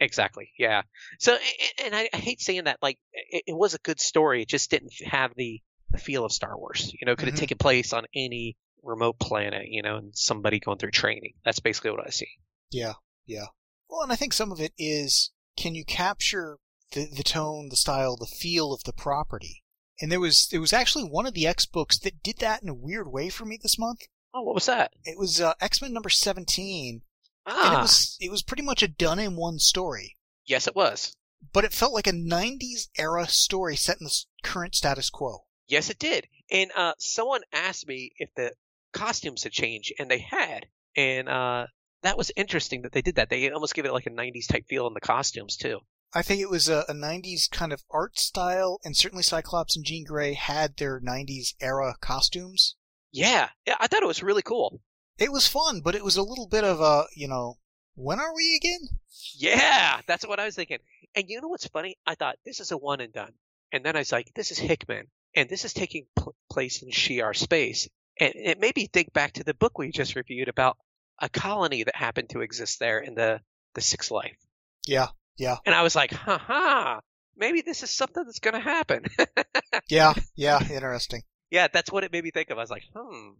Exactly. Yeah. So, a- and I, I hate saying that. Like, it, it was a good story. It just didn't have the, the feel of Star Wars. You know, could have Hmm. taken place on any remote planet. You know, and somebody going through training. That's basically what I see. Yeah, yeah. Well, and I think some of it is, can you capture the the tone, the style, the feel of the property? And there was there was actually one of the X books that did that in a weird way for me this month. Oh, what was that? It was uh, X-Men number seventeen, and it Ah, was it was pretty much a done in one story, yes, it was. but it felt like a nineties era story set in the s- current status quo. Yes, it did. And uh, someone asked me if the costumes had changed, and they had. And uh, that was interesting that they did that. They almost gave it like a nineties type feel in the costumes too. I think it was a, a nineties kind of art style, and certainly Cyclops and Jean Grey had their nineties era costumes. Yeah, yeah, I thought it was really cool. It was fun, but it was a little bit of a, you know, when are we again? Yeah, that's what I was thinking. And you know what's funny? I thought this is a one and done. And then I was like, this is Hickman, and this is taking pl- place in Shi'ar space. And it made me think back to the book we just reviewed about a colony that happened to exist there in the, the Sixth Life. Yeah, yeah, And I was like, ha ha, maybe this is something that's going to happen. yeah, yeah, interesting. Yeah, that's what it made me think of. I was like, hmm.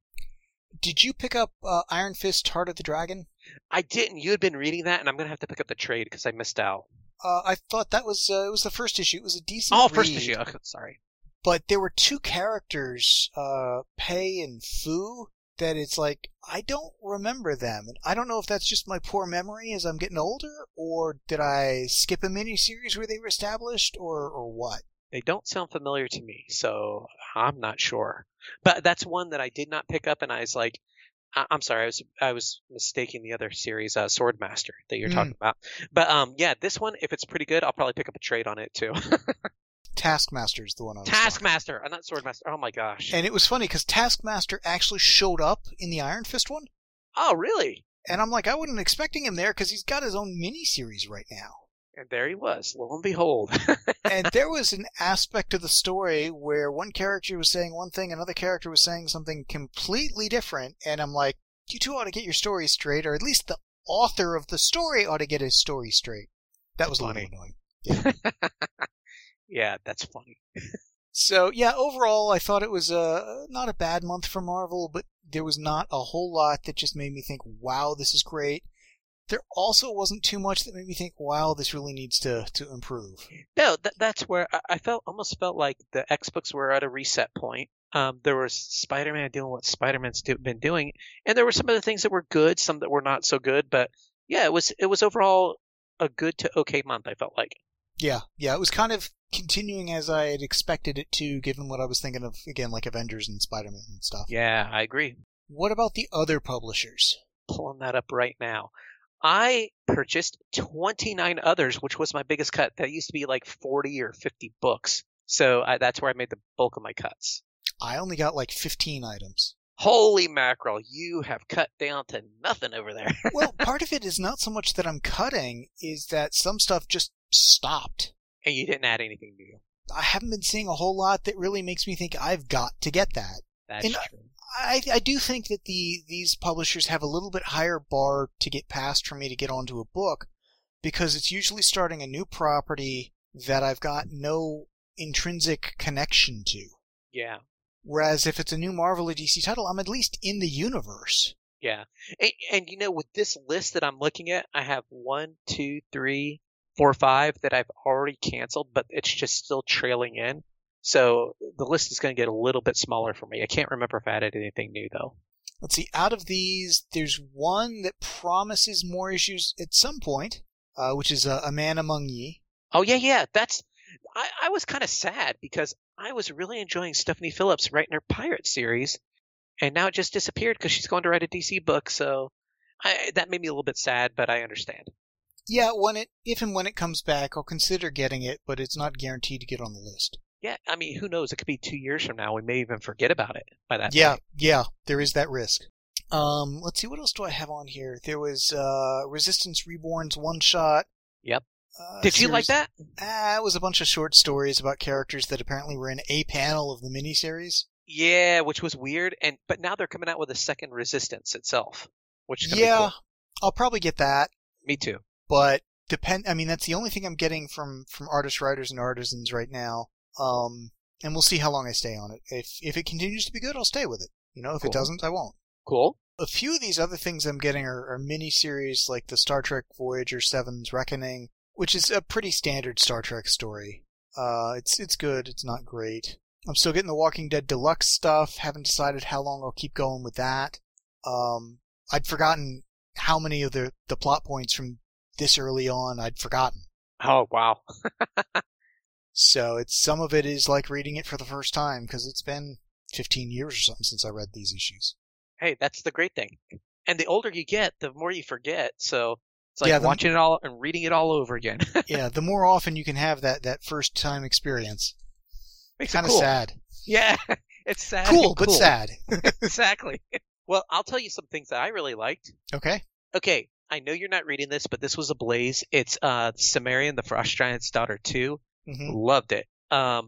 Did you pick up uh, Iron Fist Heart of the Dragon? I didn't. You had been reading that, and I'm going to have to pick up the trade because I missed out. Uh, I thought that was uh, it was the first issue. It was a decent Oh, read, first issue. Okay, sorry. but there were two characters, uh, Pei and Fu, that it's like I don't remember them, and I don't know if that's just my poor memory as I'm getting older, or did I skip a miniseries where they were established, or or what? They don't sound familiar to me, so I'm not sure. But that's one that I did not pick up, and I was like, I- I'm sorry, I was I was mistaking the other series, uh, Swordmaster, that you're Mm. talking about. But um, yeah, this one, if it's pretty good, I'll probably pick up a trade on it too. Taskmaster is the one I was talking. Taskmaster, uh, not Swordmaster. Oh my gosh. And it was funny because Taskmaster actually showed up in the Iron Fist one, Oh really? and I'm like, I wasn't expecting him there because he's got his own miniseries right now. And there he was. Lo and behold. And there was an aspect of the story where one character was saying one thing, another character was saying something completely different, and I'm like, you two ought to get your story straight, or at least the author of the story ought to get his story straight. That was a little Funny. annoying. Yeah, that's funny. So, yeah, overall, I thought it was uh, not a bad month for Marvel, but there was not a whole lot that just made me think, wow, this is great. There also wasn't too much that made me think, wow, this really needs to, to improve. No, that, that's where I, I felt almost felt like the X books were at a reset point. Um, there was Spider-Man doing what Spider-Man's do, been doing, and there were some of the things that were good, some that were not so good. But yeah, it was it was overall a good to okay month. I felt like. Yeah, yeah, it was kind of continuing as I had expected it to, given what I was thinking of, again, like Avengers and Spider-Man and stuff. Yeah, I agree. What about the other publishers? Pulling that up right now. I purchased twenty-nine others, which was my biggest cut. That used to be like forty or fifty books. So I, that's where I made the bulk of my cuts. I only got like fifteen items. Holy mackerel, you have cut down to nothing over there. Well, part of it is not so much that I'm cutting, is that some stuff just stopped. And you didn't add anything new. I haven't been seeing a whole lot that really makes me think I've got to get that. That's And true. I, I do think that the these publishers have a little bit higher bar to get past for me to get onto a book, because it's usually starting a new property that I've got no intrinsic connection to. Yeah. Whereas if it's a new Marvel or D C title, I'm at least in the universe. Yeah. And, and you know, with this list that I'm looking at, I have one, two, three, four, five that I've already canceled, but it's just still trailing in. So the list is going to get a little bit smaller for me. I can't remember if I added anything new though. Let's see, out of these, there's one that promises more issues at some point, uh, which is uh, A Man Among Ye. Oh yeah, yeah. That's I, I was kind of sad because I was really enjoying Stephanie Phillips writing her pirate series, and now it just disappeared because she's going to write a D C book. So I, that made me a little bit sad, but I understand. Yeah, when it, if and when it comes back, I'll consider getting it, but it's not guaranteed to get on the list. Yeah, I mean, who knows? It could be two years from now. We may even forget about it by that Yeah, point. yeah, there is that risk. Um, let's see, what else do I have on here? There was uh, Resistance Reborn's one shot. Yep. Uh, Did you like series- that? Ah, it was a bunch of short stories about characters that apparently were in a panel of the miniseries. Yeah, which was weird. And but now they're coming out with a second Resistance itself, which is gonna Yeah, be cool. I'll probably get that, Me too. but depend. I mean, that's the only thing I'm getting from from artists, writers, and artisans right now. Um, and we'll see how long I stay on it. If if it continues to be good, I'll stay with it. You know, if Cool. it doesn't, I won't. Cool. A few of these other things I'm getting are, are mini-series like the Star Trek Voyager seven's Reckoning, which is a pretty standard Star Trek story. Uh, it's it's good. It's not great. I'm still getting the Walking Dead Deluxe stuff. Haven't decided how long I'll keep going with that. Um, I'd forgotten how many of the, the plot points from this early on I'd forgotten. Oh, wow. So it's some of it is like reading it for the first time because it's been fifteen years or something since I read these issues. Hey, that's the great thing. And the older you get, the more you forget. So it's like Yeah, the- watching it all and reading it all over again. Yeah, the more often you can have that, that first time experience. Makes Kind it of cool. sad. Yeah, it's sad. Cool, and but cool. sad. Exactly. Well, I'll tell you some things that I really liked. Okay. Okay, I know you're not reading this, but this was a blaze. It's uh, Cimmerian, the Frost Giant's Daughter two. hmm Loved it. Um,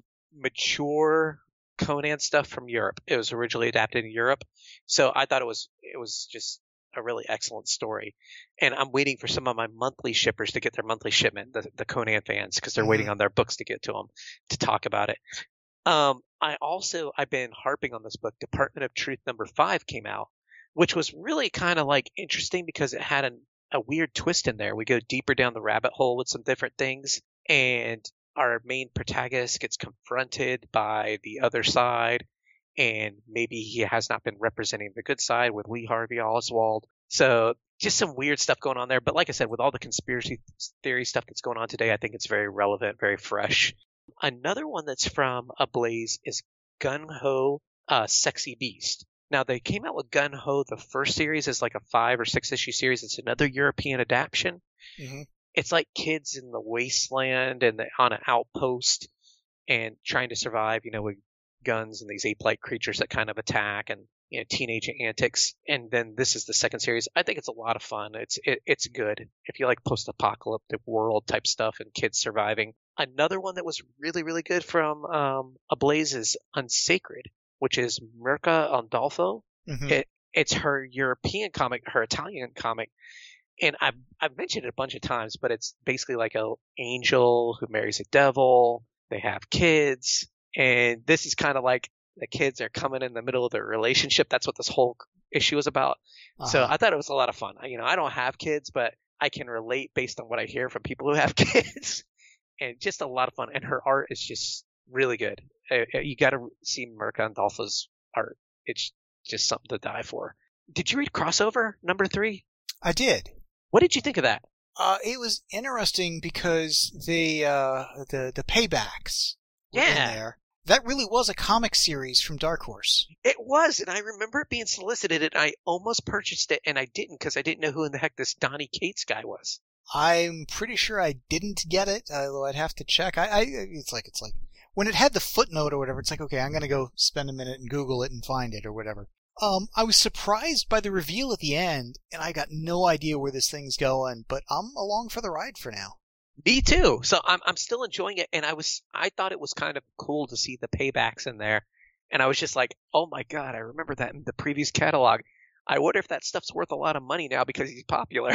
mature Conan stuff from Europe. It was originally adapted in Europe, so I thought it was it was just a really excellent story. And I'm waiting for some of my monthly shippers to get their monthly shipment, the, the Conan fans, because they're Mhm. waiting on their books to get to them to talk about it. Um, I also I've been harping on this book. Department of Truth number five came out, which was really kind of like interesting because it had an, a weird twist in there. We go deeper down the rabbit hole with some different things, and our main protagonist gets confronted by the other side, and maybe he has not been representing the good side with Lee Harvey Oswald. So just some weird stuff going on there. But like I said, with all the conspiracy theory stuff that's going on today, I think it's very relevant, very fresh. Another one that's from Ablaze is Gun Ho, uh, Sexy Beast. Now they came out with Gun Ho. The first series is like a five or six issue series. It's another European adaptation. hmm It's like kids in the wasteland and the, on an outpost and trying to survive, you know, with guns and these ape-like creatures that kind of attack and, you know, teenage antics. And then this is the second series. I think it's a lot of fun. It's it, it's good if you like post-apocalyptic world type stuff and kids surviving. Another one that was really, really good from um, Ablaze is Unsacred, which is Mirka Andolfo. hmm It, it's her European comic, her Italian comic. And I've, I've mentioned it a bunch of times, but it's basically like a angel who marries a devil. They have kids. And this is kind of like the kids are coming in the middle of their relationship. That's what this whole issue is about. So Uh-huh. I thought it was a lot of fun. You know, I don't have kids, but I can relate based on what I hear from people who have kids. And just a lot of fun. And her art is just really good. Uh, You got to see Mirka Andolfo's art. It's just something to die for. Did you read Crossover number three? I did. What did you think of that? Uh, it was interesting because they, uh, the, the paybacks were in Yeah. there. That really was a comic series from Dark Horse. It was, and I remember it being solicited, and I almost purchased it, and I didn't because I didn't know who in the heck this Donny Cates guy was. I'm pretty sure I didn't get it, although I'd have to check. I, I it's like it's like when it had the footnote or whatever. It's like, okay, I'm gonna go spend a minute and Google it and find it or whatever. Um, I was surprised by the reveal at the end, and I got no idea where this thing's going. But I'm along for the ride for now. Me too. So I'm I'm still enjoying it, and I was I thought it was kind of cool to see the paybacks in there, and I was just like, oh my god, I remember that in the previous catalog. I wonder if that stuff's worth a lot of money now because he's popular.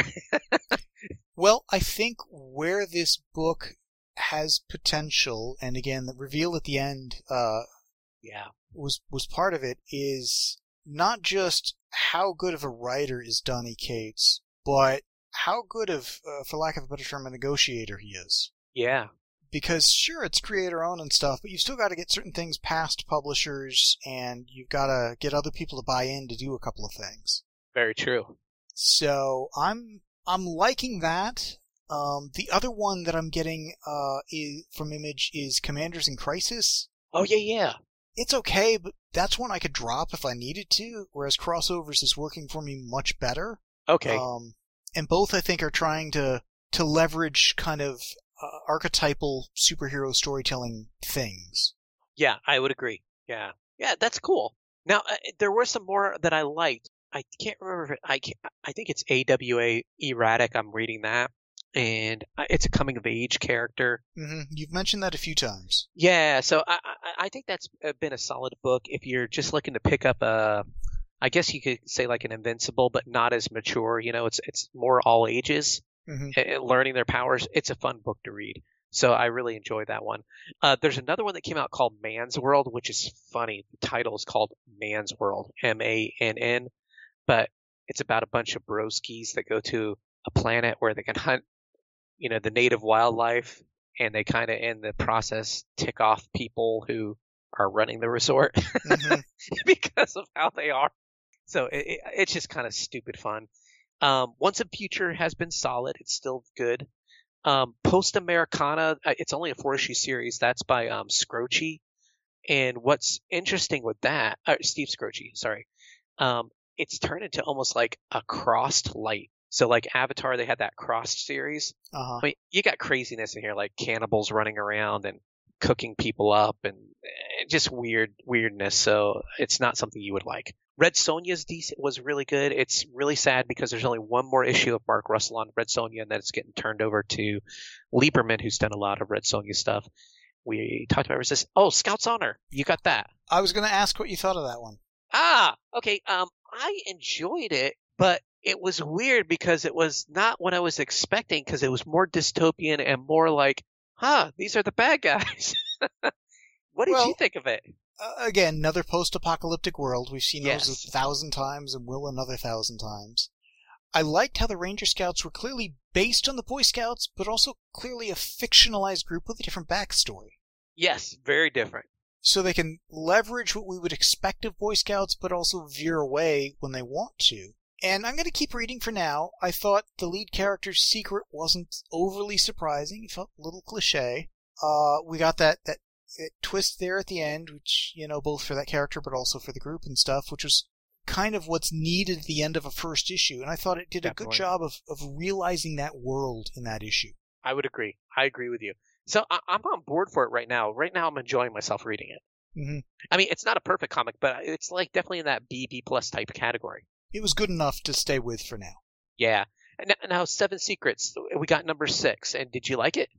Well, I think where this book has potential, and again, the reveal at the end uh, Yeah. was was part of it, is not just how good of a writer is Donny Cates, but how good of, uh, for lack of a better term, a negotiator he is. Yeah. Because sure, it's creator owned and stuff, but you've still got to get certain things past publishers, and you've got to get other people to buy in to do a couple of things. Very true. So I'm I'm liking that. Um, the other one that I'm getting uh, is, from Image is Commanders in Crisis. Oh yeah, yeah. It's okay, but that's one I could drop if I needed to, whereas Crossovers is working for me much better. Okay. Um, and both, I think, are trying to, to leverage kind of uh, archetypal superhero storytelling things. Yeah, I would agree. Yeah. Yeah, that's cool. Now, uh, there were some more that I liked. I can't remember if it, I can't, I think it's A W A Erratic. I'm reading that, and uh, it's a coming of age character. hmm You've mentioned that a few times. Yeah, so I, I I think that's been a solid book if you're just looking to pick up a, I guess you could say like an Invincible, but not as mature. You know, it's it's more all ages. Mm-hmm. and learning their powers. It's a fun book to read. So I really enjoyed that one. Uh, there's another one that came out called Man's World, which is funny. The title is called Man's World, M A N N, but it's about a bunch of broskies that go to a planet where they can hunt, you know, the native wildlife, and they kind of, in the process, tick off people who are running the resort Mm-hmm. because of how they are. So it, it, it's just kind of stupid fun. Um, Once a Future has been solid. It's still good. Um, Post Americana, it's only a four issue series. That's by um, Scroce. And what's interesting with that, uh, Steve Scroce, sorry, um, it's turned into almost like a crossed light. So like Avatar, they had that crossed series. Uh-huh. I mean, you got craziness in here, like cannibals running around and cooking people up, and just weird weirdness. So it's not something you would like. Red Sonja's decent, was really good. It's really sad because there's only one more issue of Mark Russell on Red Sonja, and then it's getting turned over to Lieberman, who's done a lot of Red Sonja stuff. We talked about Resist. Oh, Scout's Honor. You got that. I was going to ask what you thought of that one. Ah, okay. Um, I enjoyed it, but it was weird because it was not what I was expecting, because it was more dystopian and more like, huh, these are the bad guys. What did Well, you think of it? Uh, again, another post-apocalyptic world. We've seen Yes. those a thousand times and will another thousand times. I liked how the Ranger Scouts were clearly based on the Boy Scouts, but also clearly a fictionalized group with a different backstory. Yes, very different. So they can leverage what we would expect of Boy Scouts, but also veer away when they want to. And I'm going to keep reading for now. I thought the lead character's secret wasn't overly surprising. It felt a little cliche. Uh, we got that, that, that twist there at the end, which, you know, both for that character, but also for the group and stuff, which was kind of what's needed at the end of a first issue. And I thought it did a Definitely. good job of, of realizing that world in that issue. I would agree. I agree with you. So I- I'm on board for it right now. Right now, I'm enjoying myself reading it. Mm-hmm. I mean, it's not a perfect comic, but it's like definitely in that B, B plus type category. It was good enough to stay with for now. Yeah. And now- now, Seven Secrets. We got number six. And did you like it?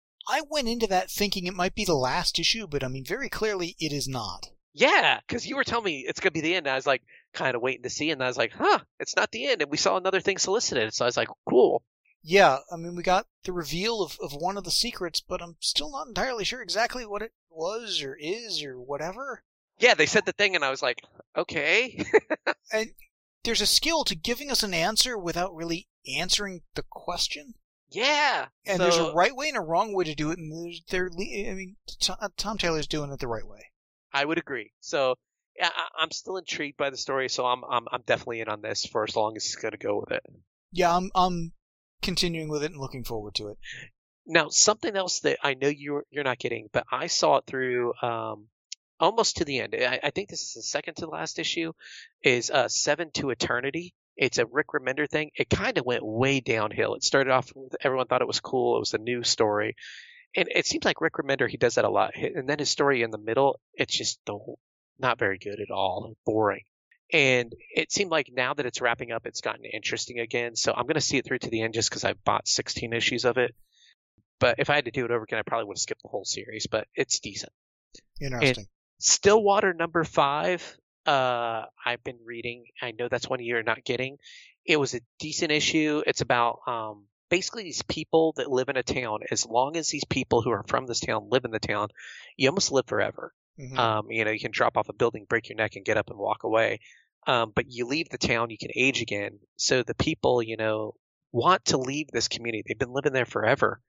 I went into that thinking it might be the last issue, but I mean, very clearly it is not. Yeah, because you were telling me it's going to be the end. And I was like, kind of waiting to see. And I was like, huh, it's not the end. And we saw another thing solicited. So I was like, cool. Yeah, I mean, we got the reveal of, of one of the secrets, but I'm still not entirely sure exactly what it was or is or whatever. Yeah, they said the thing, and I was like, okay. And there's a skill to giving us an answer without really answering the question. Yeah. And so, there's a right way and a wrong way to do it, and there's, they're, I mean, Tom Taylor's doing it the right way. I would agree. So yeah, I, I'm still intrigued by the story, so I'm I'm I'm definitely in on this for as long as he's going to go with it. Yeah, I'm I'm continuing with it and looking forward to it. Now, something else that I know you're you're not getting, but I saw it through um, almost to the end. I, I think this is the second to last issue. Is uh, Seven to Eternity. It's a Rick Remender thing. It kind of went way downhill. It started off with everyone thought it was cool. It was a new story, and it seems like Rick Remender, he does that a lot. And then his story in the middle, it's just the, not very good at all. Boring. And it seemed like now that it's wrapping up, it's gotten interesting again. So I'm going to see it through to the end just because I bought sixteen issues of it. But if I had to do it over again, I probably would have skipped the whole series. But it's decent. Interesting. And Stillwater number five, uh, I've been reading. I know that's one you're not getting. It was a decent issue. It's about um, basically these people that live in a town. As long as these people who are from this town live in the town, you almost live forever. Mm-hmm. Um, you know, you can drop off a building, break your neck, and get up and walk away. Um, but you leave the town, you can age again. So the people, you know, want to leave this community. They've been living there forever,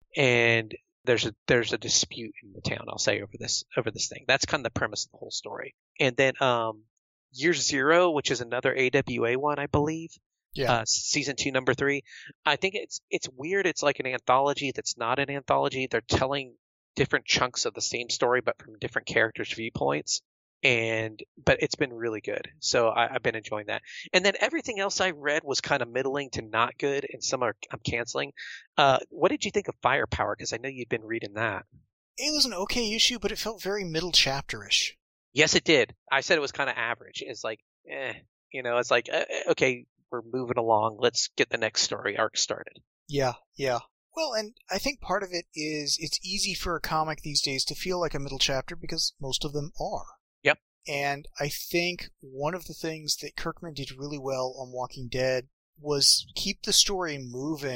and there's a there's a dispute in the town. I'll say over this over this thing. That's kind of the premise of the whole story. And then um, Year Zero, which is another A W A one, I believe. Yeah. Uh, season two, number three. I think it's it's weird. It's like an anthology that's not an anthology. They're telling different chunks of the same story, but from different characters' viewpoints. And but it's been really good, so I, I've been enjoying that. And then everything else I read was kind of middling to not good, and some are I'm canceling. Uh, what did you think of Firepower? Because I know you'd been reading that. It was an okay issue, but it felt very middle chapterish. Yes, it did. I said it was kind of average. It's like, eh, you know, it's like, uh, okay, we're moving along. Let's get the next story arc started. Yeah, yeah. Well, and I think part of it is it's easy for a comic these days to feel like a middle chapter because most of them are. Yep. And I think one of the things that Kirkman did really well on Walking Dead was keep the story moving,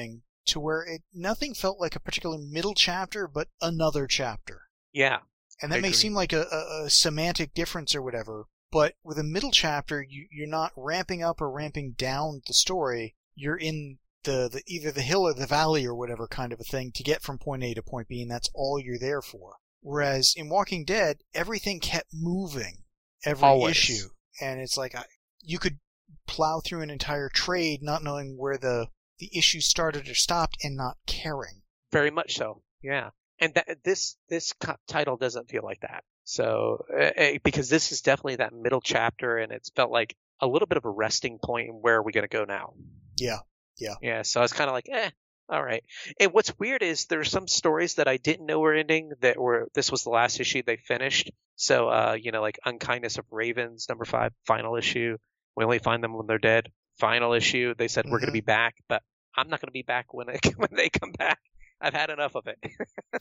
to where it nothing felt like a particular middle chapter, but another chapter. Yeah. And that I may agree. seem like a, a, a semantic difference or whatever, but with a middle chapter, you, you're not ramping up or ramping down the story. You're in the, the either the hill or the valley or whatever kind of a thing to get from point A to point B, and that's all you're there for. Whereas in Walking Dead, everything kept moving every Always. issue, and it's like I, you could plow through an entire trade not knowing where the, the issue started or stopped and not caring. Very much so. Yeah. And that, this this co- title doesn't feel like that. So uh, because this is definitely that middle chapter, and it's felt like a little bit of a resting point. And where are we going to go now? Yeah, yeah, yeah. So I was kind of like, eh, all right. And what's weird is there's some stories that I didn't know were ending that were this was the last issue they finished. So uh, you know, like Unkindness of Ravens, number five, final issue. We only find them when they're dead. Final issue. They said mm-hmm. we're going to be back, but I'm not going to be back when they when they come back. I've had enough of it.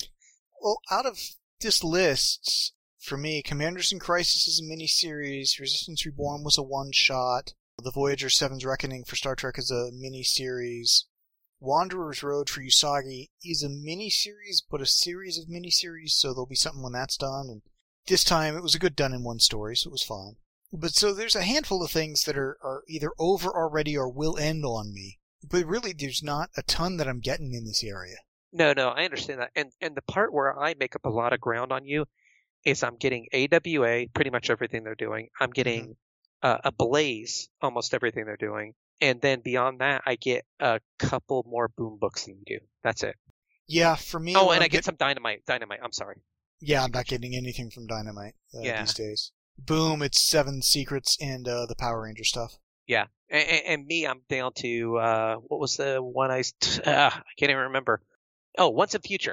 Well, out of this list, for me, Commanders in Crisis is a miniseries, Resistance Reborn was a one-shot, The Voyager seven's Reckoning for Star Trek is a miniseries, Wanderer's Road for Usagi is a miniseries, but a series of miniseries, so there'll be something when that's done. And this time, it was a good done-in-one story, so it was fine. But so there's a handful of things that are, are either over already or will end on me. But really, there's not a ton that I'm getting in this area. No, no, I understand that. And and the part where I make up a lot of ground on you is I'm getting A W A, pretty much everything they're doing. I'm getting mm-hmm. uh, a Blaze, almost everything they're doing. And then beyond that, I get a couple more Boom books than you do. That's it. Yeah, for me... Oh, and I'm I get, get some Dynamite. Dynamite, I'm sorry. Yeah, I'm not getting anything from Dynamite uh, yeah. these days. Boom, it's Seven Secrets and uh, the Power Ranger stuff. Yeah, and, and, and me, I'm down to, uh, what was the one I... Uh, I can't even remember. Oh, Once in Future.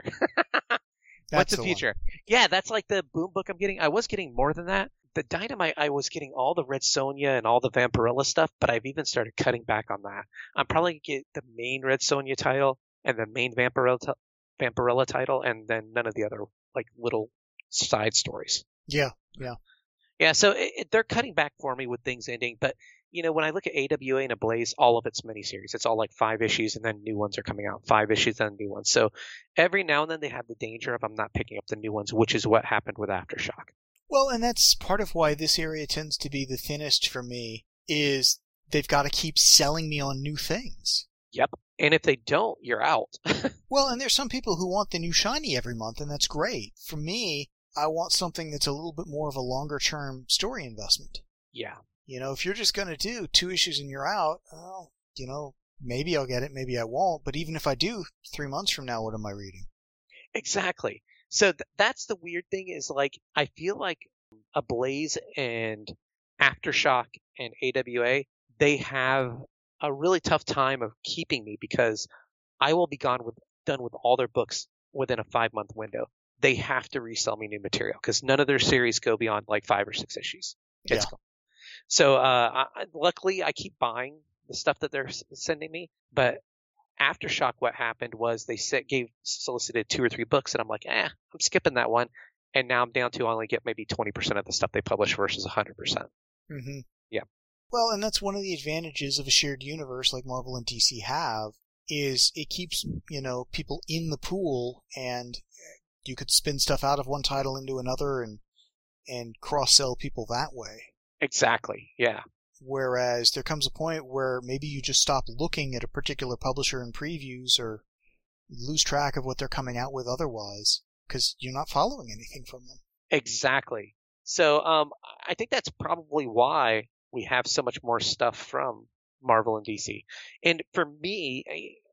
Once in Future. One. Yeah, that's like the Boom book I'm getting. I was getting more than that. The Dynamite, I was getting all the Red Sonja and all the Vampirella stuff, but I've even started cutting back on that. I'm probably going to get the main Red Sonja title and the main Vampirella, t- Vampirella title, and then none of the other like little side stories. Yeah, yeah. Yeah, so it, it, they're cutting back for me with things ending, but you know, when I look at A W A and Ablaze, all of it's miniseries. It's all like five issues, and then new ones are coming out. Five issues, and new ones. So every now and then they have the danger of I'm not picking up the new ones, which is what happened with Aftershock. Well, and that's part of why this area tends to be the thinnest for me, is they've got to keep selling me on new things. Yep. And if they don't, you're out. Well, and there's some people who want the new shiny every month, and that's great. For me, I want something that's a little bit more of a longer-term story investment. Yeah. You know, if you're just going to do two issues and you're out, well, you know, maybe I'll get it, maybe I won't. But even if I do, three months from now, what am I reading? Exactly. So th- that's the weird thing is, like, I feel like Ablaze and Aftershock and A W A, they have a really tough time of keeping me because I will be gone with done with all their books within a five-month window. They have to resell me new material because none of their series go beyond like five or six issues. It's yeah. gone. So uh, I, luckily, I keep buying the stuff that they're sending me. But Aftershock, what happened was they set, gave solicited two or three books, and I'm like, eh, I'm skipping that one. And now I'm down to only get maybe twenty percent of the stuff they publish versus one hundred percent. Mm-hmm. Yeah. Well, and that's one of the advantages of a shared universe like Marvel and D C have, is it keeps, you know, people in the pool, and you could spin stuff out of one title into another and and cross-sell people that way. Exactly, yeah. Whereas there comes a point where maybe you just stop looking at a particular publisher in previews or lose track of what they're coming out with otherwise because you're not following anything from them. Exactly. So um, I think that's probably why we have so much more stuff from Marvel and D C. And for me,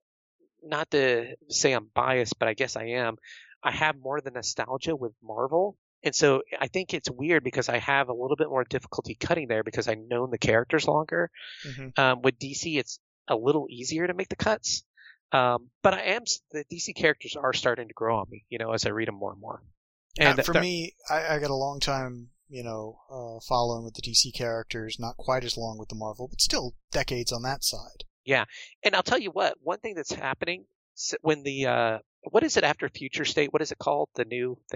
not to say I'm biased, but I guess I am, I have more the nostalgia with Marvel. And so I think it's weird because I have a little bit more difficulty cutting there because I've known the characters longer. Mm-hmm. Um, with D C, it's a little easier to make the cuts. Um, but I am the D C characters are starting to grow on me, you know, as I read them more and more. And uh, for me, I, I got a long time, you know, uh, following with the D C characters, not quite as long with the Marvel, but still decades on that side. Yeah, and I'll tell you what, one thing that's happening when the uh, what is it after Future State? What is it called? The new thing?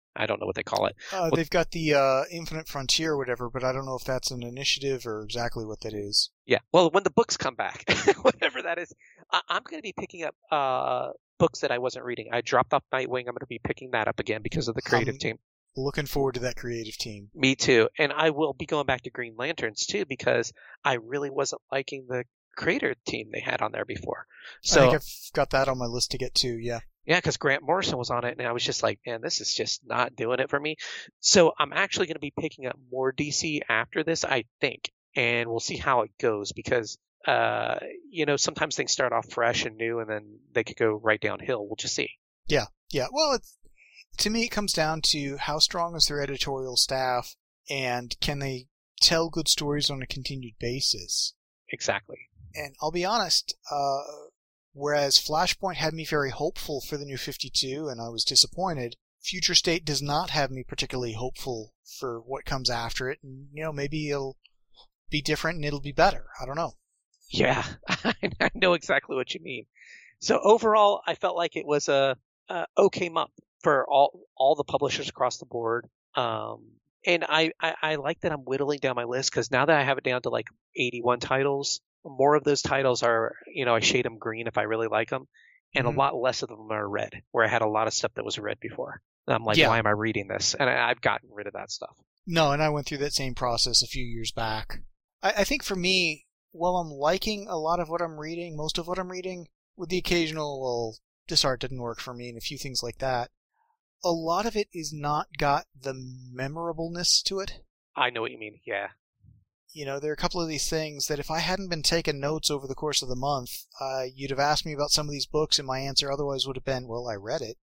I don't know what they call it. Uh, well, they've got the uh, Infinite Frontier or whatever, but I don't know if that's an initiative or exactly what that is. Yeah. Well, when the books come back, whatever that is, I- I'm going to be picking up uh, books that I wasn't reading. I dropped off Nightwing. I'm going to be picking that up again because of the creative Um, team. Looking forward to that creative team. Me too. And I will be going back to Green Lanterns too because I really wasn't liking the creator team they had on there before. So I think I've got that on my list to get to, yeah. yeah, because Grant Morrison was on it, and I was just like, man, this is just not doing it for me. So I'm actually going to be picking up more D C after this, I think, and we'll see how it goes because, uh, you know, sometimes things start off fresh and new, and then they could go right downhill. We'll just see. Yeah, yeah. Well, it's, to me, it comes down to how strong is their editorial staff, and can they tell good stories on a continued basis. Exactly. And I'll be honest, uh, whereas Flashpoint had me very hopeful for the New fifty-two, and I was disappointed, Future State does not have me particularly hopeful for what comes after it. And, you know, maybe it'll be different and it'll be better. I don't know. Yeah, I know exactly what you mean. So overall, I felt like it was a, a okay month for all all the publishers across the board. Um, and I, I, I like that I'm whittling down my list because now that I have it down to like eighty-one titles, more of those titles are, you know, I shade them green if I really like them, and Mhm. a lot less of them are red, where I had a lot of stuff that was red before. And I'm like, Yeah. why am I reading this? And I, I've gotten rid of that stuff. No, and I went through that same process a few years back. I, I think for me, while I'm liking a lot of what I'm reading, most of what I'm reading, with the occasional, well, this art didn't work for me and a few things like that, a lot of it is not got the memorableness to it. I know what you mean. Yeah. You know, there are a couple of these things that if I hadn't been taking notes over the course of the month, uh, you'd have asked me about some of these books, and my answer otherwise would have been, well, I read it.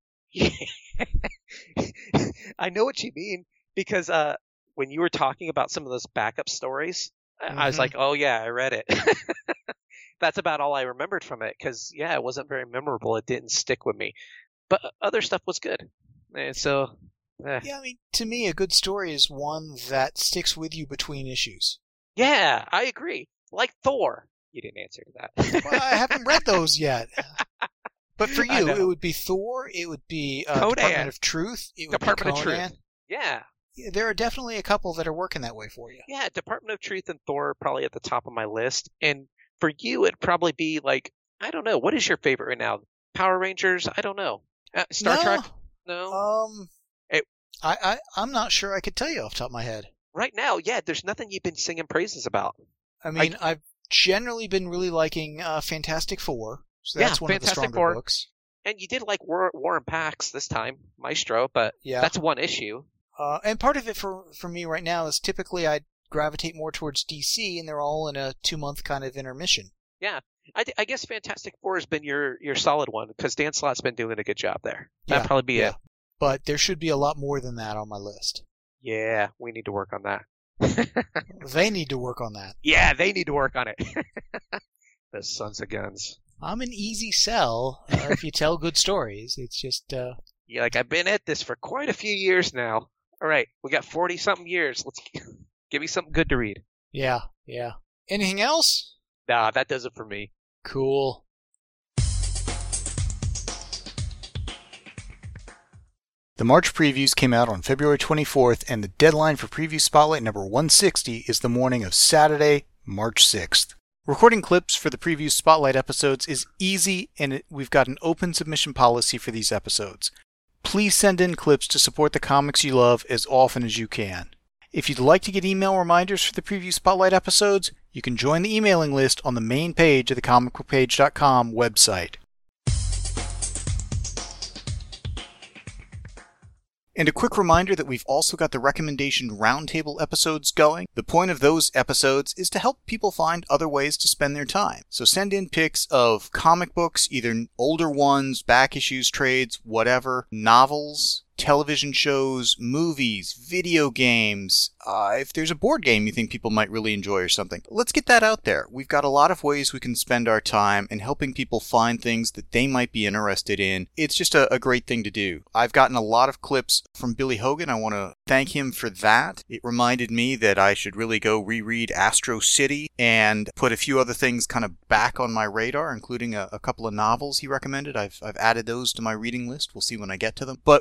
I know what you mean because uh, when you were talking about some of those backup stories, mm-hmm. I was like, oh, yeah, I read it. That's about all I remembered from it because, yeah, it wasn't very memorable. It didn't stick with me. But other stuff was good. And so, eh. Yeah, I mean, to me, a good story is one that sticks with you between issues. Yeah, I agree. Like Thor. You didn't answer to that. Well, I haven't read those yet. But for you, it would be Thor, it would be uh, Department of Truth, it would Department be Conan. of Truth. Yeah. Yeah. There are definitely a couple that are working that way for you. Yeah, Department of Truth and Thor are probably at the top of my list. And for you, it'd probably be like, I don't know, what is your favorite right now? Power Rangers? I don't know. Uh, Star no, Trek? No. Um, it, I, I, I'm not sure I could tell you off the top of my head. Right now, yeah, there's nothing you've been singing praises about. I mean, I, I've generally been really liking uh, Fantastic Four. So that's yeah, one Fantastic of the stronger Four. books. And you did like War, War and Pax this time, Maestro, but yeah. that's one issue. Uh, and part of it for, for me right now is typically I gravitate more towards D C, and they're all in a two-month kind of intermission. Yeah. I, I guess Fantastic Four has been your, your solid one, because Dan Slott's been doing a good job there. That'd yeah, probably be yeah. it. But there should be a lot more than that on my list. Yeah, we need to work on that. They need to work on that. Yeah, they need to work on it. The sons of guns. I'm an easy sell uh, if you tell good stories. It's just... Uh... Yeah, like I've been at this for quite a few years now. All right, we got forty-something years. Let's give me something good to read. Yeah, yeah. Anything else? Nah, that does it for me. Cool. The March previews came out on February twenty-fourth, and the deadline for Preview Spotlight number one sixty is the morning of Saturday, March sixth. Recording clips for the Preview Spotlight episodes is easy, and it, we've got an open submission policy for these episodes. Please send in clips to support the comics you love as often as you can. If you'd like to get email reminders for the Preview Spotlight episodes, you can join the emailing list on the main page of the comic book page dot com website. And a quick reminder that we've also got the recommendation roundtable episodes going. The point of those episodes is to help people find other ways to spend their time. So send in pics of comic books, either older ones, back issues, trades, whatever, novels, television shows, movies, video games, uh, if there's a board game you think people might really enjoy or something. Let's get that out there. We've got a lot of ways we can spend our time in helping people find things that they might be interested in. It's just a, a great thing to do. I've gotten a lot of clips from Billy Hogan. I want to thank him for that. It reminded me that I should really go reread Astro City and put a few other things kind of back on my radar, including a, a couple of novels he recommended. I've, I've added those to my reading list. We'll see when I get to them. But we've got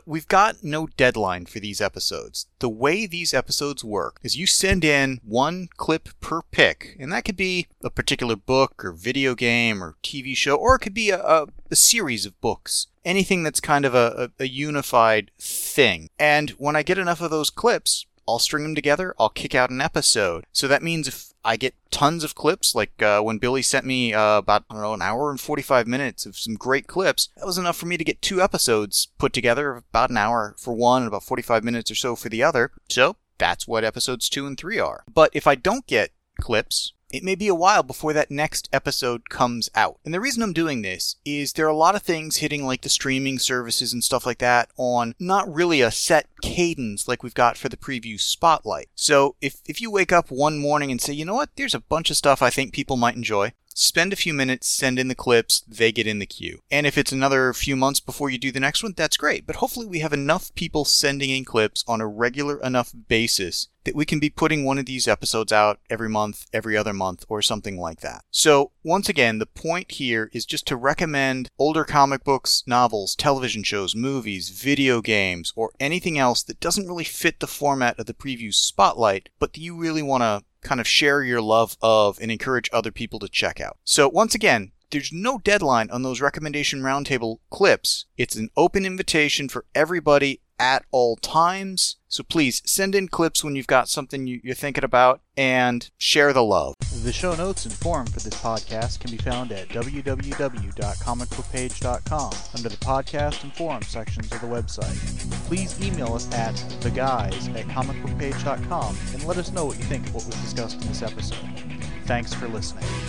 got no deadline for these episodes. The way these episodes work is you send in one clip per pick, and that could be a particular book or video game or T V show, or it could be a, a, a series of books. Anything that's kind of a, a, a unified thing. And when I get enough of those clips, I'll string them together, I'll kick out an episode. So that means if I get tons of clips, like uh, when Billy sent me uh, about, I don't know, an hour and forty-five minutes of some great clips, that was enough for me to get two episodes put together, about an hour for one and about forty-five minutes or so for the other. So that's what episodes two and three are. But if I don't get clips, it may be a while before that next episode comes out. And the reason I'm doing this is there are a lot of things hitting like the streaming services and stuff like that on not really a set cadence like we've got for the preview spotlight. So if, if you wake up one morning and say, you know what, there's a bunch of stuff I think people might enjoy, spend a few minutes, send in the clips, they get in the queue. And if it's another few months before you do the next one, that's great. But hopefully we have enough people sending in clips on a regular enough basis that we can be putting one of these episodes out every month, every other month, or something like that. So once again, the point here is just to recommend older comic books, novels, television shows, movies, video games, or anything else that doesn't really fit the format of the preview spotlight, but that you really want to kind of share your love of and encourage other people to check out. So once again, there's no deadline on those recommendation roundtable clips. It's an open invitation for everybody at all times. So please send in clips when you've got something you're thinking about and share the love. The show notes and forum for this podcast can be found at w w w dot comic book page dot com under the podcast and forum sections of the website. Please email us at the guys at comic book page dot com and let us know what you think of what was discussed in this episode. Thanks for listening.